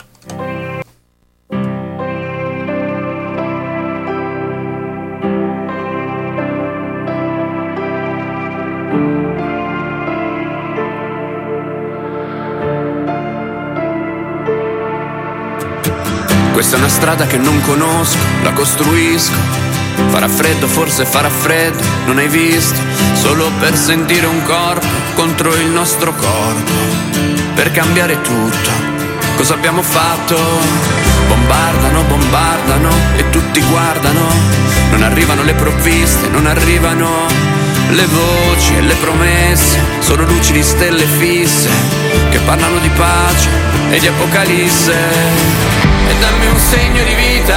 Questa è una strada che non conosco, la costruisco. Farà freddo, forse farà freddo, non hai visto? Solo per sentire un corpo contro il nostro corpo. Per cambiare tutto, cosa abbiamo fatto? Bombardano, bombardano e tutti guardano. Non arrivano le provviste, non arrivano le voci e le promesse. Solo luci di stelle fisse che parlano di pace e di apocalisse. E dammi un segno di vita,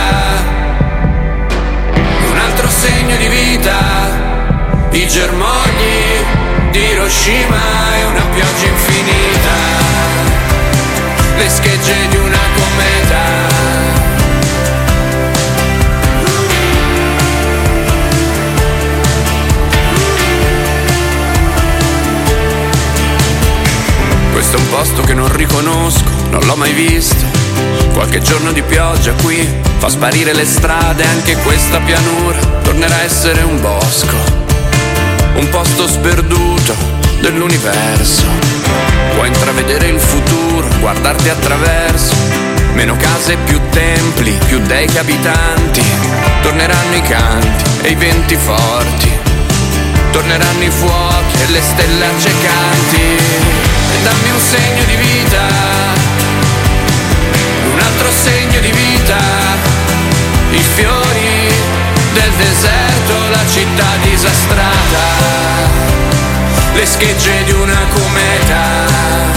un altro segno di vita, i germogli di Hiroshima e una pioggia infinita, le schegge di una cometa. Questo è un posto che non riconosco, non l'ho mai visto. Qualche giorno di pioggia qui fa sparire le strade, anche questa pianura tornerà a essere un bosco, un posto sperduto dell'universo. Puoi intravedere il futuro, guardarti attraverso. Meno case, più templi, più dei che abitanti. Torneranno i canti e i venti forti, torneranno i fuochi e le stelle accecanti. E dammi un segno di vita, un altro segno di vita, i fiori del deserto, la città disastrata, le schegge di una cometa.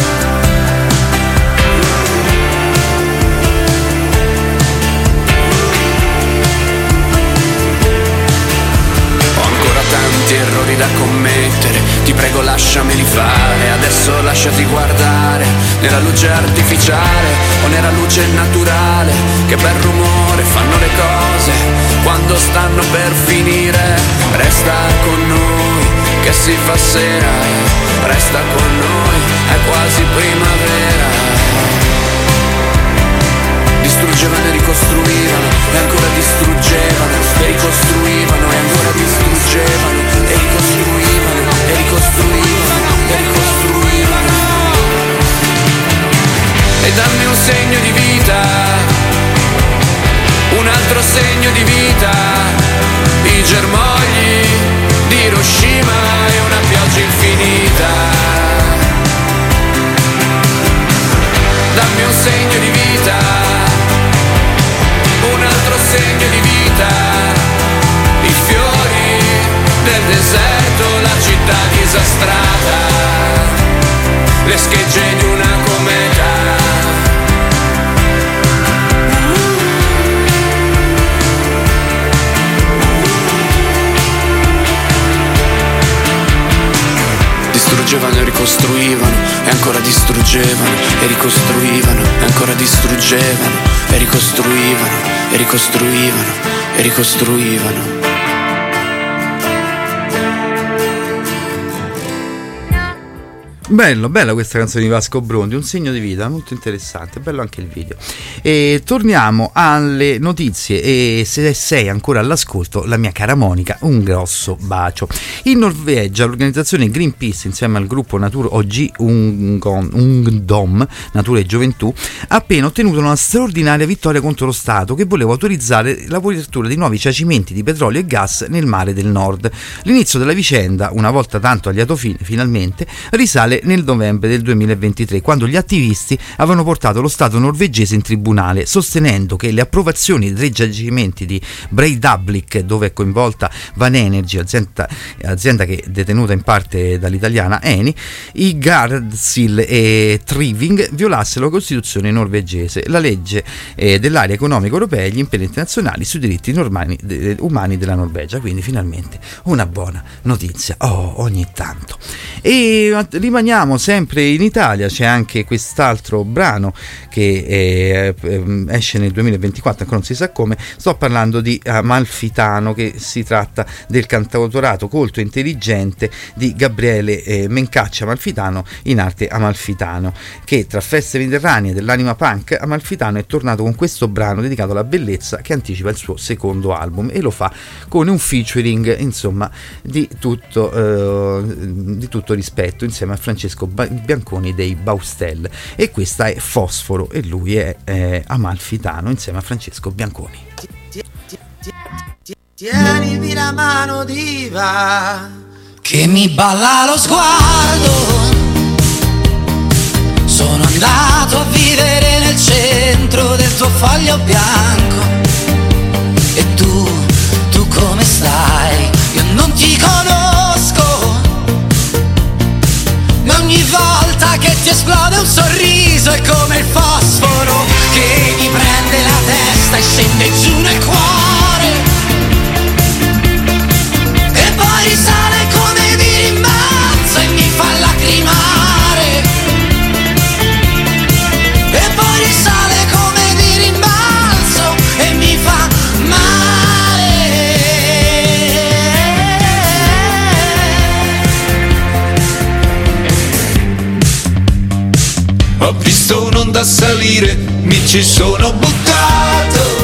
Ho ancora tanti errori da commettere, ti prego lasciameli fare. Adesso lasciati guardare nella luce artificiale o nella luce naturale. Che bel rumore fanno le cose cose quando stanno per finire. Resta con noi che si fa sera, resta con noi, è quasi primavera. Distruggevano e ricostruivano, e ancora distruggevano, e ricostruivano, e ancora distruggevano, e ricostruivano, e ricostruivano, e ricostruivano. E dammi un segno di vita, un altro segno di vita, i germogli di Hiroshima e una pioggia infinita. Dammi un segno di vita, un altro segno di vita, i fiori del deserto, la città disastrata, le schegge di una cometa. Distruggevano e ricostruivano, e ancora distruggevano, e ricostruivano, e ancora distruggevano, e ricostruivano, e ricostruivano, e ricostruivano. Bello, bella questa canzone di Vasco Brondi, un segno di vita, molto interessante, bello anche il video. E torniamo alle notizie, e se sei ancora all'ascolto, la mia cara Monica, un grosso bacio. In Norvegia l'organizzazione Greenpeace insieme al gruppo Natur O G Ungdom, Natura e Gioventù, ha appena ottenuto una straordinaria vittoria contro lo Stato che voleva autorizzare l'apertura di nuovi giacimenti di petrolio e gas nel mare del nord. L'inizio della vicenda, una volta tanto a lieto fine finalmente, risale nel novembre del duemilaventitré, quando gli attivisti avevano portato lo Stato norvegese in tribunale, sostenendo che le approvazioni dei tre giacimenti di Breidablik, dove è coinvolta Van Energy, azienda, azienda che è detenuta in parte dall'italiana Eni, i Gardsil e Triving, violassero la Costituzione norvegese, la legge eh, dell'area economica europea e gli impegni internazionali sui diritti normali, de, umani della Norvegia. Quindi finalmente una buona notizia, oh, ogni tanto. E rimaniamo sempre in Italia, c'è anche quest'altro brano che eh, esce nel duemilaventiquattro, ancora non si sa come. Sto parlando di Amalfitano, che si tratta del cantautorato colto e intelligente di Gabriele eh, Mencaccia Amalfitano, in arte Amalfitano, che tra feste mediterranee dell'anima punk, Amalfitano è tornato con questo brano dedicato alla bellezza, che anticipa il suo secondo album, e lo fa con un featuring, insomma, di tutto, eh, di tutto rispetto, insieme a Francesco Bianconi dei Baustel, e questa è Fosforo e lui è eh, Amalfitano insieme a Francesco Bianconi. Tienimi la mano diva che mi balla lo sguardo, sono andato a vivere nel centro del tuo foglio bianco, e tu, tu come stai? Io non ti conosco, ma ogni volta che ti esplode un sorriso è come il fosforo che mi prende la testa e scende giù nel cuore, e poi risale come di rimbalzo e mi fa lacrimare, e poi risale come di rimbalzo e mi fa male. Ho visto un'onda salire, mi ci sono buttato,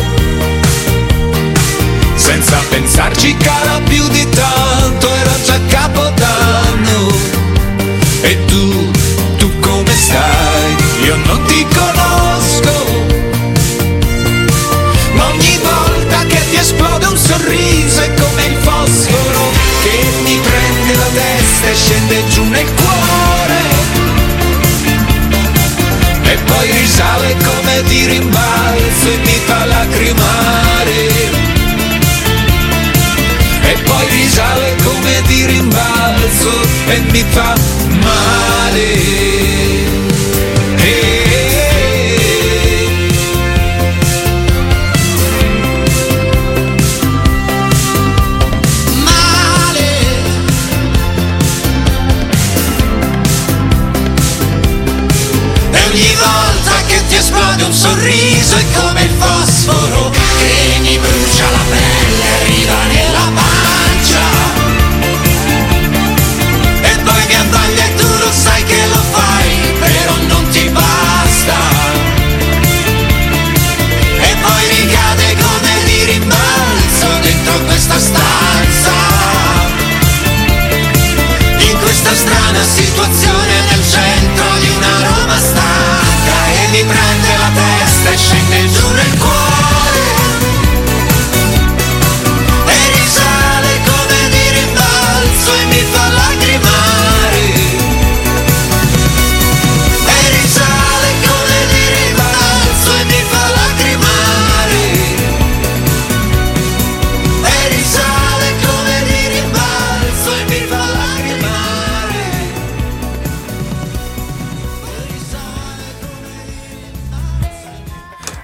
senza pensarci cara più di tanto, era già Capodanno. E tu, tu come stai? Io non ti conosco, ma ogni volta che ti esplode un sorriso è come il fosforo che mi prende la testa e scende giù nel cuore, e poi risale come di rimbalzo e mi fa lacrimare, e poi risale come di rimbalzo e mi fa male. Ogni volta che ti esplode un sorriso è come il fosforo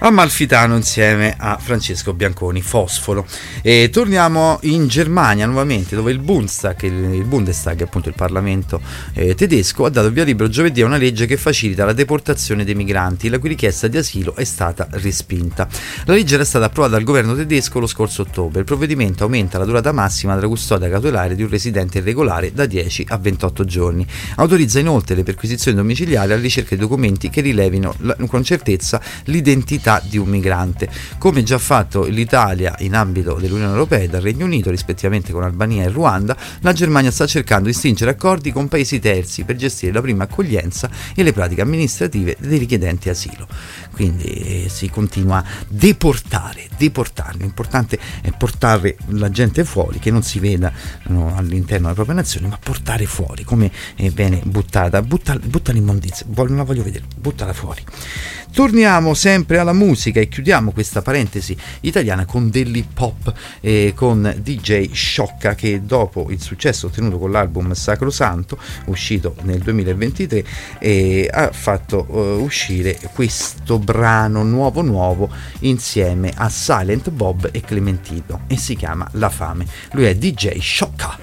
Amalfitano insieme a Francesco Bianconi, Fosforo. E torniamo in Germania nuovamente, dove il Bundestag, il Bundestag appunto il Parlamento eh, tedesco, ha dato via libera giovedì a una legge che facilita la deportazione dei migranti, la cui richiesta di asilo è stata respinta. La legge era stata approvata dal governo tedesco lo scorso ottobre. Il provvedimento aumenta la durata massima della custodia cautelare di un residente irregolare da dieci a ventotto giorni. Autorizza inoltre le perquisizioni domiciliari alla ricerca di documenti che rilevino la, con certezza l'identità di un migrante, come già fatto l'Italia in ambito dell'Unione Europea e dal Regno Unito rispettivamente con Albania e Ruanda. La Germania sta cercando di stringere accordi con paesi terzi per gestire la prima accoglienza e le pratiche amministrative dei richiedenti asilo. Quindi eh, si continua a deportare, deportare. L'importante è portare la gente fuori, che non si veda no, all'interno della propria nazione, ma portare fuori come eh, viene buttata, butta, butta l'immondizia, non la voglio vedere, buttala fuori. Torniamo sempre alla musica e chiudiamo questa parentesi italiana con dell'hip hop eh, con D J Sciocca, che dopo il successo ottenuto con l'album Sacrosanto uscito nel duemilaventitré eh, ha fatto uh, uscire questo brano nuovo nuovo insieme a Silent Bob e Clementino e si chiama La Fame. Lui è D J Sciocca.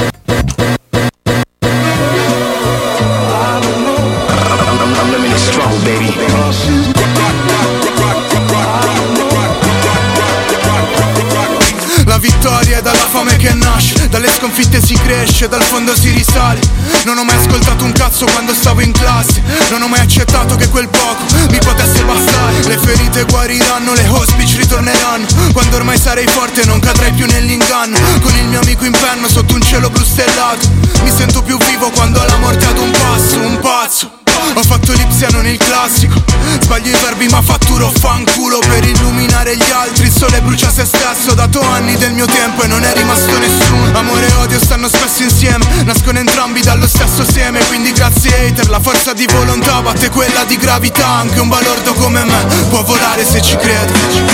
La vittoria è dalla fame che nasce, dalle sconfitte si cresce, dal fondo si risale. Non ho mai ascoltato un cazzo quando stavo in classe, non ho mai accettato che quel poco mi potesse bastare. Le ferite guariranno, le hospice ritorneranno, quando ormai sarei forte e non cadrai più nell'inganno. Con il mio amico in penno sotto un cielo blu stellato, mi sento più vivo quando la morte ad un passo, un pazzo. Ho fatto l'ipsia non il classico, sbaglio i verbi ma fatturo fanculo per illuminare gli altri. Il sole brucia se stesso, ho dato anni del mio tempo e non è rimasto nessuno. Amore e odio stanno spesso insieme, nascono entrambi dallo stesso seme. Quindi grazie hater, la forza di volontà batte quella di gravità. Anche un balordo come me può volare se ci crede.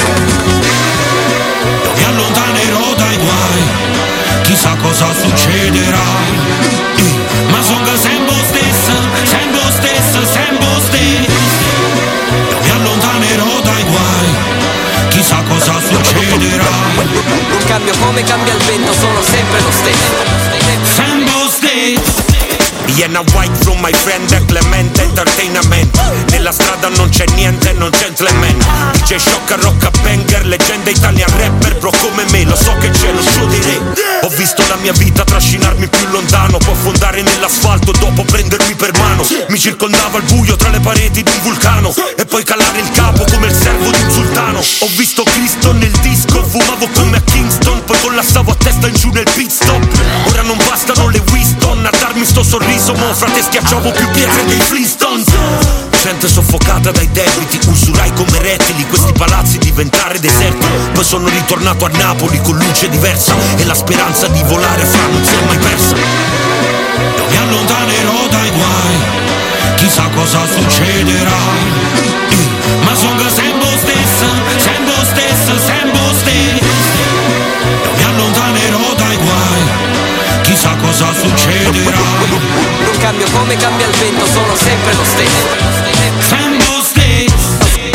Io mi allontanerò dai guai, chissà cosa succederà. Ma sono sempre stessa, sempre stessa, sempre stessa. Io mi allontanerò dai guai, chissà cosa succederà. Non cambio come cambia il vento, sono sempre lo stesso. Sempre stesso. Vienna White from my friend è Clemente Entertainment. Nella strada non c'è niente, non gentleman. D J Sciocca, rocka banger, leggenda italian rapper. Bro come me, lo so che c'è lo show di re. Ho visto la mia vita trascinarmi più lontano, può affondare nell'asfalto dopo prendermi per mano. Mi circondava il buio tra le pareti di un vulcano e poi calare il capo come il servo di un sultano. Ho visto Cristo nel disco, fumavo come a Kingston, poi collassavo a testa in giù nel pit stop. Ora non bastano le Winston a darmi sto sorriso, mo frate schiacciavo più pietre dei Flintstones. Gente soffocata dai debiti, usurai come rettili, questi palazzi diventare deserti. Poi sono ritornato a Napoli con luce diversa e la speranza di volare fra non si è mai persa. Io mi allontanerò dai guai, chissà cosa succederà. Ma sono sempre stessa, sempre stessa, sempre stessa. Io mi allontanerò dai guai, chissà cosa succederà. Non cambio come cambia il vento, sono sempre lo stesso. Sempre stesso.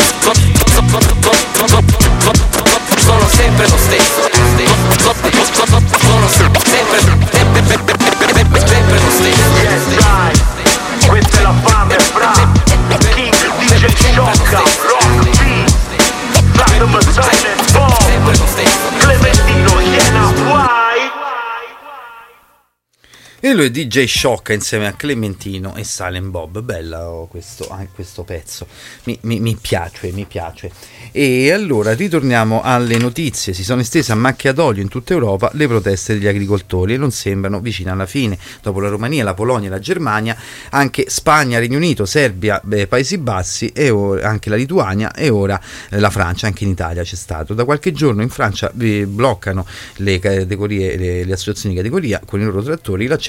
Sono sempre lo stesso. Sono sempre sempre lo stesso. Questa è la fame, fra King, D J Sciocca, Rock B, Platinum Silent Bob, Clementino, Iena White. E lui è D J Sciocca insieme a Clementino e Silent Bob. Bella oh, questo, ah, questo pezzo, mi, mi, mi piace, mi piace. E allora ritorniamo alle notizie. Si sono estese a macchia d'olio in tutta Europa le proteste degli agricoltori e non sembrano vicine alla fine. Dopo la Romania, la Polonia e la Germania, anche Spagna, Regno Unito, Serbia, beh, Paesi Bassi e ora, anche la Lituania e ora eh, la Francia, anche in Italia c'è stato. Da qualche giorno in Francia eh, bloccano le categorie, le, le associazioni di categoria con i loro trattori l'accesso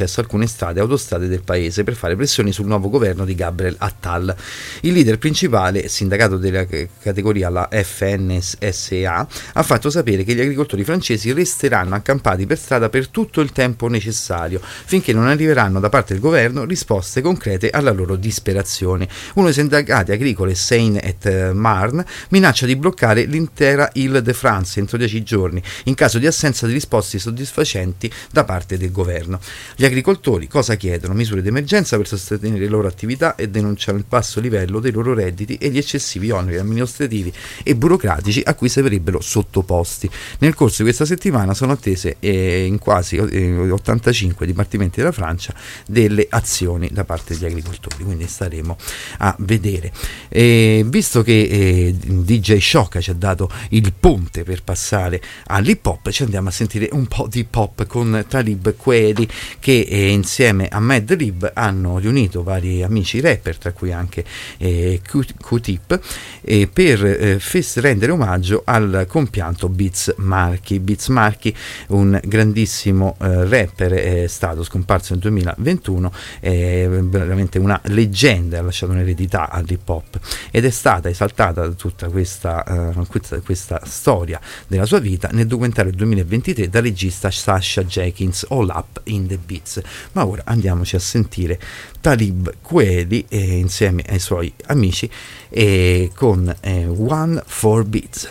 accesso a alcune strade e autostrade del paese per fare pressioni sul nuovo governo di Gabriel Attal. Il leader principale, sindacato della categoria, la F N S A, ha fatto sapere che gli agricoltori francesi resteranno accampati per strada per tutto il tempo necessario, finché non arriveranno da parte del governo risposte concrete alla loro disperazione. Uno dei sindacati agricoli, Seine et Marne, minaccia di bloccare l'intera Île-de-France entro dieci giorni, in caso di assenza di risposte soddisfacenti da parte del governo. Gli agricoltori cosa chiedono? Misure di emergenza per sostenere le loro attività e denunciano il basso livello dei loro redditi e gli eccessivi oneri amministrativi e burocratici a cui si verrebbero sottoposti. Nel corso di questa settimana sono attese eh, in quasi eh, ottantacinque dipartimenti della Francia delle azioni da parte degli agricoltori, quindi staremo a vedere. E visto che eh, D J Shock ci ha dato il ponte per passare all'hip hop, ci andiamo a sentire un po' di hip hop con Talib Kweli, che eh, insieme a Mad Lib hanno riunito vari amici rapper, tra cui anche eh, Q-Tip, eh, per eh, fes- rendere omaggio al compianto Beats Marchi. Beats Marchi, un grandissimo eh, rapper, è stato scomparso nel duemilaventuno, è veramente una leggenda, ha lasciato un'eredità all'hip hop ed è stata esaltata da tutta questa, uh, questa, questa storia della sua vita nel documentario del duemilaventitré dal regista Sasha Jenkins, All Up in the Beats. Ma ora andiamoci a sentire Talib Kweli eh, insieme ai suoi amici eh, con eh, One for Beats.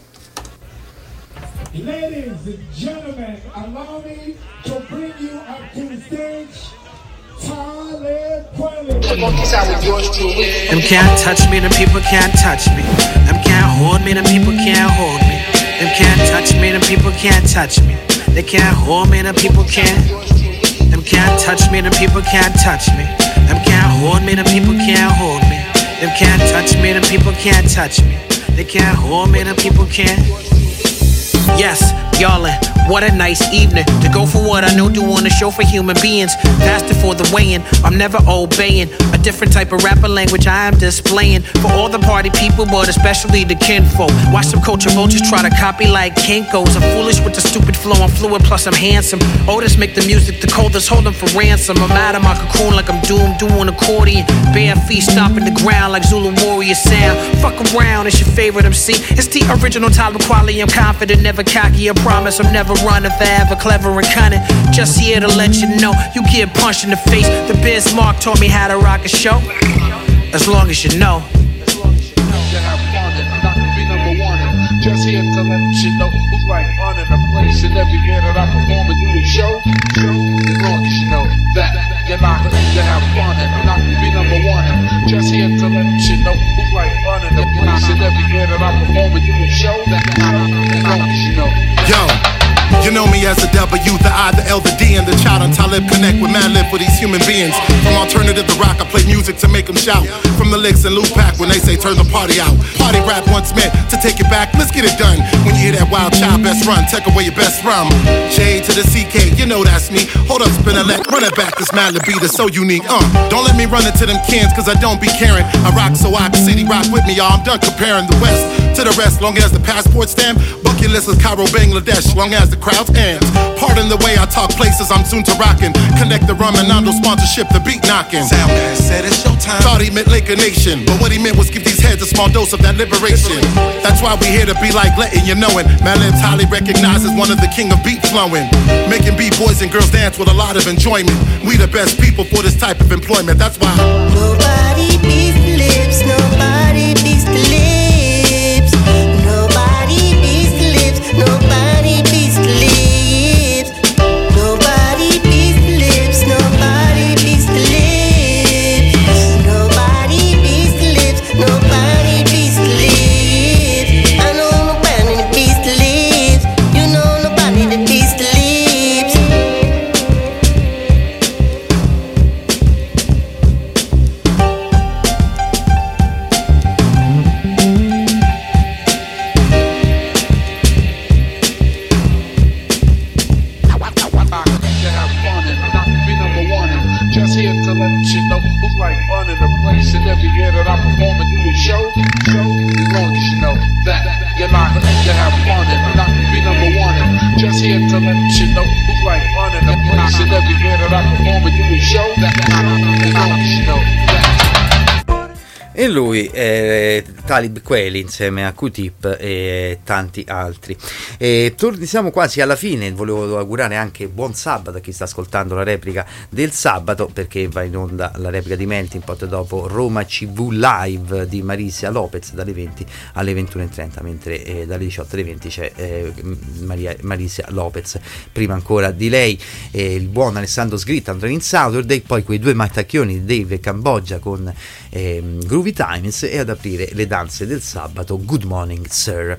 Ladies and gentlemen, allow me to bring you up to the stage, Talib Kweli. Them can't touch me, them people can't touch me. Them can't hold me, them people can't hold me. Them can't touch me, them people can't touch me. They can't hold me, them people can't. Them can't touch me, them people can't touch me. Them can't hold me, them people can't hold me. Them can't touch me, them people can't touch me. They can't hold me, them people can't. Yes, y'allin', what a nice evening to go for what I know, doing a show for human beings. Faster for the weighing, I'm never obeying a different type of rapper language I am displaying for all the party people, but especially the kinfolk. Watch some culture vultures try to copy like Kinkos. I'm foolish with the stupid flow, I'm fluid, plus I'm handsome. Otis make the music, the coldest, hold them for ransom. I'm out of my cocoon like I'm doomed, doing accordion. Bare feet stomping the ground like Zulu warrior sound. Fuck around, it's your favorite M C. It's the original Talib Kweli, I'm confident, never cocky, I promise I'm never running forever, clever and cunning. Just here to let you know, you get punched in the face. The Biz Mark taught me how to rock a show. As long as you know. Just here to let you know who's like running the place. And every year that I perform and do a show, show, as long as you know that you're not going to have fun and not be number one. Just here to let you know who's like running the place. And every year that I perform and do a show, as long as you know. Yo. You know me as the W, the I, the L, the D, and the child on Talib Connect with Mad Lib for these human beings. From alternative to rock, I play music to make them shout. From the licks and loop pack when they say turn the party out. Party rap once meant to take it back, let's get it done. When you hear that wild child best run, take away your best rum. J to the C K, you know that's me. Hold up, spin a leg, run it back, this Mad Lib beat is so unique. Uh, don't let me run into them cans, cause I don't be caring. I rock so I can city rock with me, y'all. I'm done comparing the West to the rest. Long as the passport stamp, bucket list is Cairo, Bangladesh. Long as the crowd's amped. Pardon the way I talk places, I'm soon to rockin'. Connect the rum and Nando sponsorship, the beat knockin'. Soundman said it's showtime. Thought he meant Laker Nation, but what he meant was give these heads a small dose of that liberation. That's why we here to be like letting you know it. Mad Lib's highly recognized as one of the king of beat flowing. Making B-boys and girls dance with a lot of enjoyment. We the best people for this type of employment, that's why. Nobody beats the lips, nobody beats the lips. Nobody beats the lips, nobody beats the lips. Nobody beats the lips, nobody beats the lips. Nobody beats the lips, nobody beats the lips. I know nobody that beats the lips. You know nobody that beats the lips. Just here to let you know who's like running the place. And every year that I perform and do a show, show, as long as you know that you're not going to have fun and not be number one. Just here to let you know who's like running the place. place and every year that I perform and do a show. They want you to know that. E lui è Talib Kweli insieme a Q-Tip e tanti altri. E tor- siamo quasi alla fine. Volevo augurare anche buon sabato a chi sta ascoltando la replica del sabato, perché va in onda la replica di Melting Pot dopo Roma C V Live di Marisia Lopez dalle venti alle ventuno e trenta, mentre eh, dalle diciotto alle venti c'è eh, Maria, Marisia Lopez. Prima ancora di lei eh, il buon Alessandro Sgritta, Andrea in Saturday, poi quei due mattacchioni di Dave e Cambogia con eh, Groovy Times, e ad aprire le danze del sabato Good Morning Sir.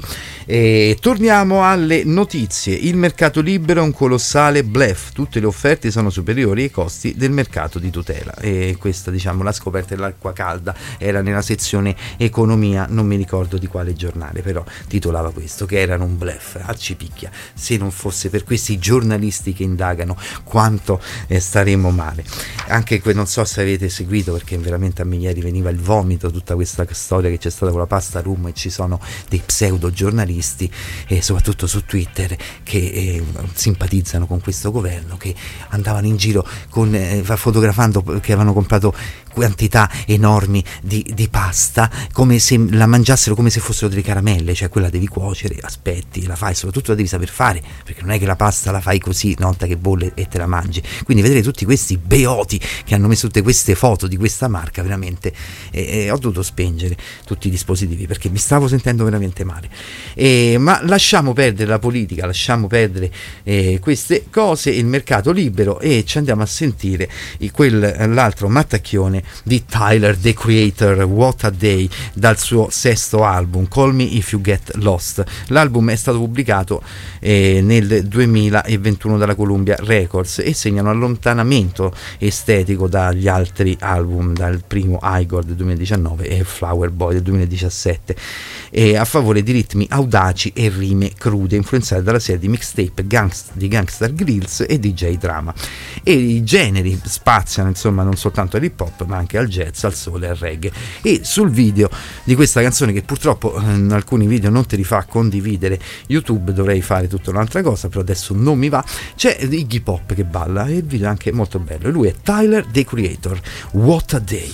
E torniamo alle notizie. Il mercato libero è un colossale bluff, tutte le offerte sono superiori ai costi del mercato di tutela, e questa, diciamo, la scoperta dell'acqua calda era nella sezione economia, non mi ricordo di quale giornale, però titolava questo, che erano un bluff. Accipicchia, se non fosse per questi giornalisti che indagano quanto eh, staremmo male. Anche que- non so se avete seguito, perché veramente a me ieri veniva il vomito tutta questa storia che c'è stata con la pasta Room, e ci sono dei pseudo giornalisti, e soprattutto su Twitter, che eh, simpatizzano con questo governo, che andavano in giro con eh, fotografando che avevano comprato quantità enormi di, di pasta, come se la mangiassero come se fossero delle caramelle, cioè quella devi cuocere, aspetti, la fai, soprattutto la devi saper fare, perché non è che la pasta la fai così una volta che bolle e te la mangi. Quindi vedere tutti questi beoti che hanno messo tutte queste foto di questa marca, veramente eh, eh, ho dovuto spengere tutti i dispositivi perché mi stavo sentendo veramente male. Eh, ma lasciamo perdere la politica, lasciamo perdere eh, queste cose, il mercato libero, e ci andiamo a sentire quel, l'altro mattacchione di Tyler, The Creator, What a Day, dal suo sesto album Call Me If You Get Lost. L'album è stato pubblicato eh, nel duemilaventuno dalla Columbia Records e segna un allontanamento estetico dagli altri album, dal primo Igor del duemiladiciannove e Flower Boy del duemiladiciassette, e a favore di ritmi audaci e rime crude influenzate dalla serie di mixtape Gangst- di Gangster Grills e D J Drama. E i generi spaziano, insomma, non soltanto all'hip hop ma anche al jazz, al soul e al reggae. E sul video di questa canzone, che purtroppo in alcuni video non te li fa condividere YouTube, dovrei fare tutta un'altra cosa, però adesso non mi va, c'è Iggy Pop che balla e il video è anche molto bello, e lui è Tyler, The Creator, What a Day.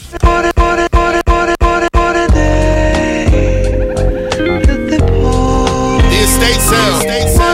The estate sale.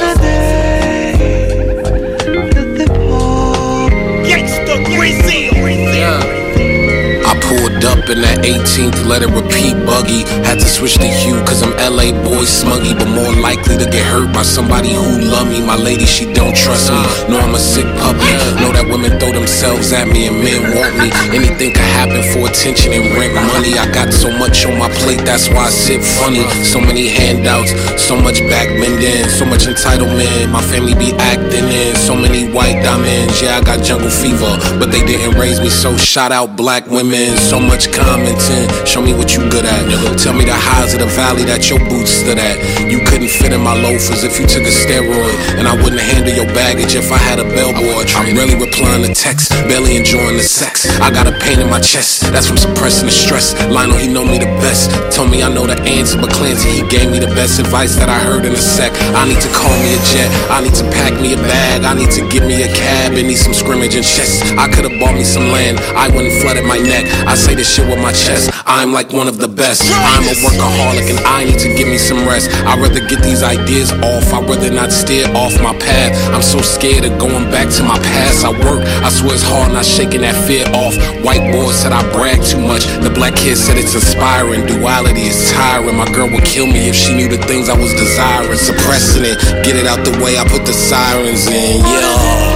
I pulled up in that eighteenth, let it repeat buggy. Had to switch the hue cause I'm L A boy smuggy, but more likely to get hurt by somebody who love me. My lady, she don't trust me. Know I'm a sick puppy. Know that women throw themselves at me and men want me. Anything could happen for attention and rent money. I got so much on my plate, that's why I sit funny. So many handouts, so much back bending, so much entitlement. My family be acting in so many white diamonds. Yeah, I got jungle fever, but they didn't raise me, so shout out black women. So much commenting, show me what you good at. Tell me the highs of the valley that your boots stood at. You couldn't fit in my loafers if you took a steroid, and I wouldn't handle your baggage if I had a bellboy. I'm really replying to texts, barely enjoying the sex. I got a pain in my chest, that's from suppressing the stress. Lionel, he know me the best. Told me I know the answer, but Clancy, he gave me the best advice that I heard in a sec. I need to call me a jet, I need to pack me a bag, I need to get me a cab and need some scrimmage and chess. I could've bought me some land, I wouldn't flooded my neck. I say this shit with my chest, I'm like one of the best. I'm a workaholic and I need to give me some rest. I'd rather get these ideas off, I'd rather not steer off my path. I'm so scared of going back to my past. I work, I swear it's hard not shaking that fear off. White boy said I brag too much, the black kid said it's inspiring. Duality is tiring, my girl would kill me if she knew the things I was desiring. Suppressing it, get it out the way, I put the sirens in, yeah.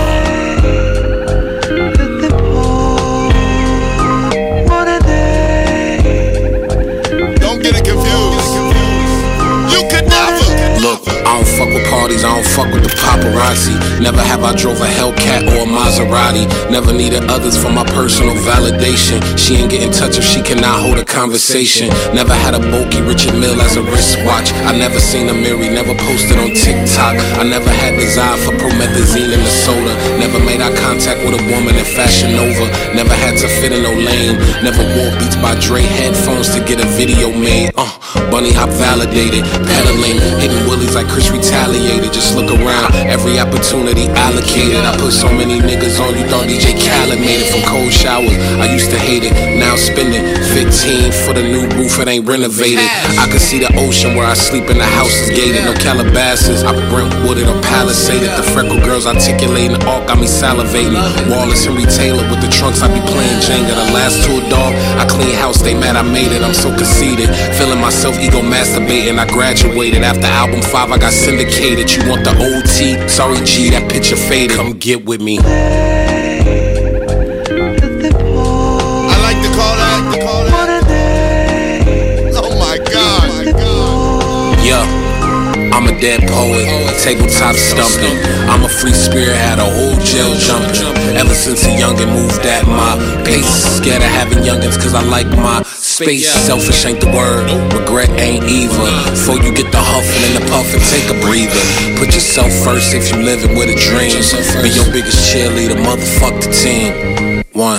Look, I don't fuck with parties, I don't fuck with the paparazzi. Never have I drove a Hellcat or a Maserati. Never needed others for my personal validation. She ain't get in touch if she cannot hold a conversation. Never had a bulky Richard Mille as a wristwatch. I never seen a Miri, never posted on TikTok. I never had desire for promethazine in the soda. Never made eye contact with a woman in Fashion Nova. Never had to fit in no lane. Never wore Beats by Dre headphones to get a video made. Uh, bunny hop validated, pedaling, hitting willies like Chris Retaliated. retaliated. Just look around, every opportunity allocated. I put so many niggas on, you thought D J Khaled made it. From cold showers, I used to hate it. Now spending fifteen for the new roof, it ain't renovated. I can see the ocean where I sleep and the house is gated. No Calabasas, I Brentwooded or Palisaded. The freckle girls articulating the arc got me salivating. Wallace Henry Taylor with the trunks, I be playing Jenga. The last tour dog, I clean house, they mad I made it. I'm so conceited, feeling myself ego masturbating. I graduated after album five, I got syndicated. You want the O T? Sorry G, that picture faded. Come get with me. I'm a dead poet, tabletop stumping. I'm a free spirit, had a whole jail jumping. Ever since a youngin' moved at my pace. Scared of having youngins cause I like my space. Selfish ain't the word, regret ain't either. Before you get the huffin' and the puffin', take a breather. Put yourself first if you living with a dream. Be your biggest cheerleader, motherfuck the team. One.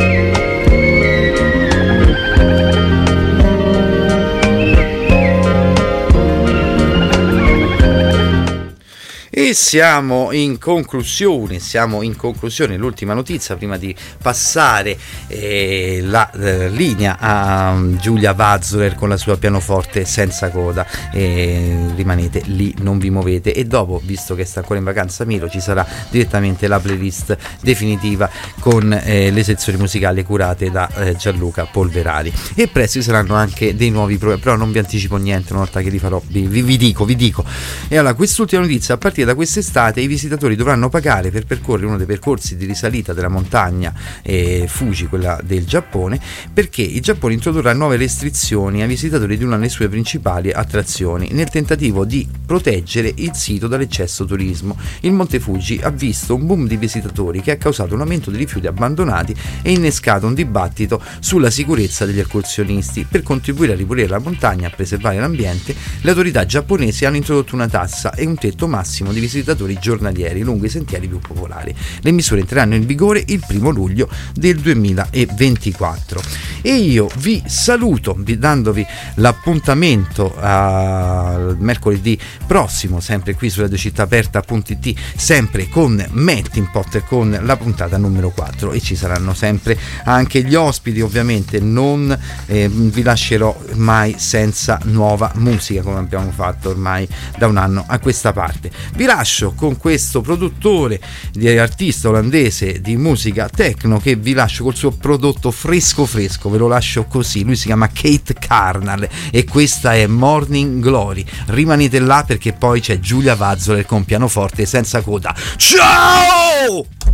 E siamo in conclusione, siamo in conclusione, l'ultima notizia prima di passare eh, la eh, linea a um, Giulia Vazzoler con la sua pianoforte senza coda. Eh, rimanete lì, non vi muovete, e dopo, visto che sta ancora in vacanza Milo, ci sarà direttamente la playlist definitiva con eh, le sezioni musicali curate da eh, Gianluca Polverari, e presto ci saranno anche dei nuovi programmi, però non vi anticipo niente una volta che li farò, vi, vi, vi dico, vi dico. E allora, quest'ultima notizia: a partire da quest'estate i visitatori dovranno pagare per percorrere uno dei percorsi di risalita della montagna eh, Fuji, quella del Giappone, perché il Giappone introdurrà nuove restrizioni ai visitatori di una delle sue principali attrazioni, nel tentativo di proteggere il sito dall'eccesso turismo. Il Monte Fuji ha visto un boom di visitatori che ha causato un aumento di rifiuti abbandonati e innescato un dibattito sulla sicurezza degli escursionisti. Per contribuire a ripulire la montagna e a preservare l'ambiente, le autorità giapponesi hanno introdotto una tassa e un tetto massimo di visitatori giornalieri lungo i sentieri più popolari. Le misure entreranno in vigore il primo luglio del duemilaventiquattro. E io vi saluto vi dandovi l'appuntamento al mercoledì prossimo, sempre qui su radio città aperta punto it, sempre con Melting Pot, con la puntata numero quattro, e ci saranno sempre anche gli ospiti. Ovviamente non eh, vi lascerò mai senza nuova musica, come abbiamo fatto ormai da un anno a questa parte. Vi lascio con questo produttore di artista olandese di musica techno, che vi lascio col suo prodotto fresco fresco, ve lo lascio così. Lui si chiama Kate Carnal e questa è Morning Glory. Rimanete là perché poi c'è Giulia Vazzoler con pianoforte senza coda. Ciao!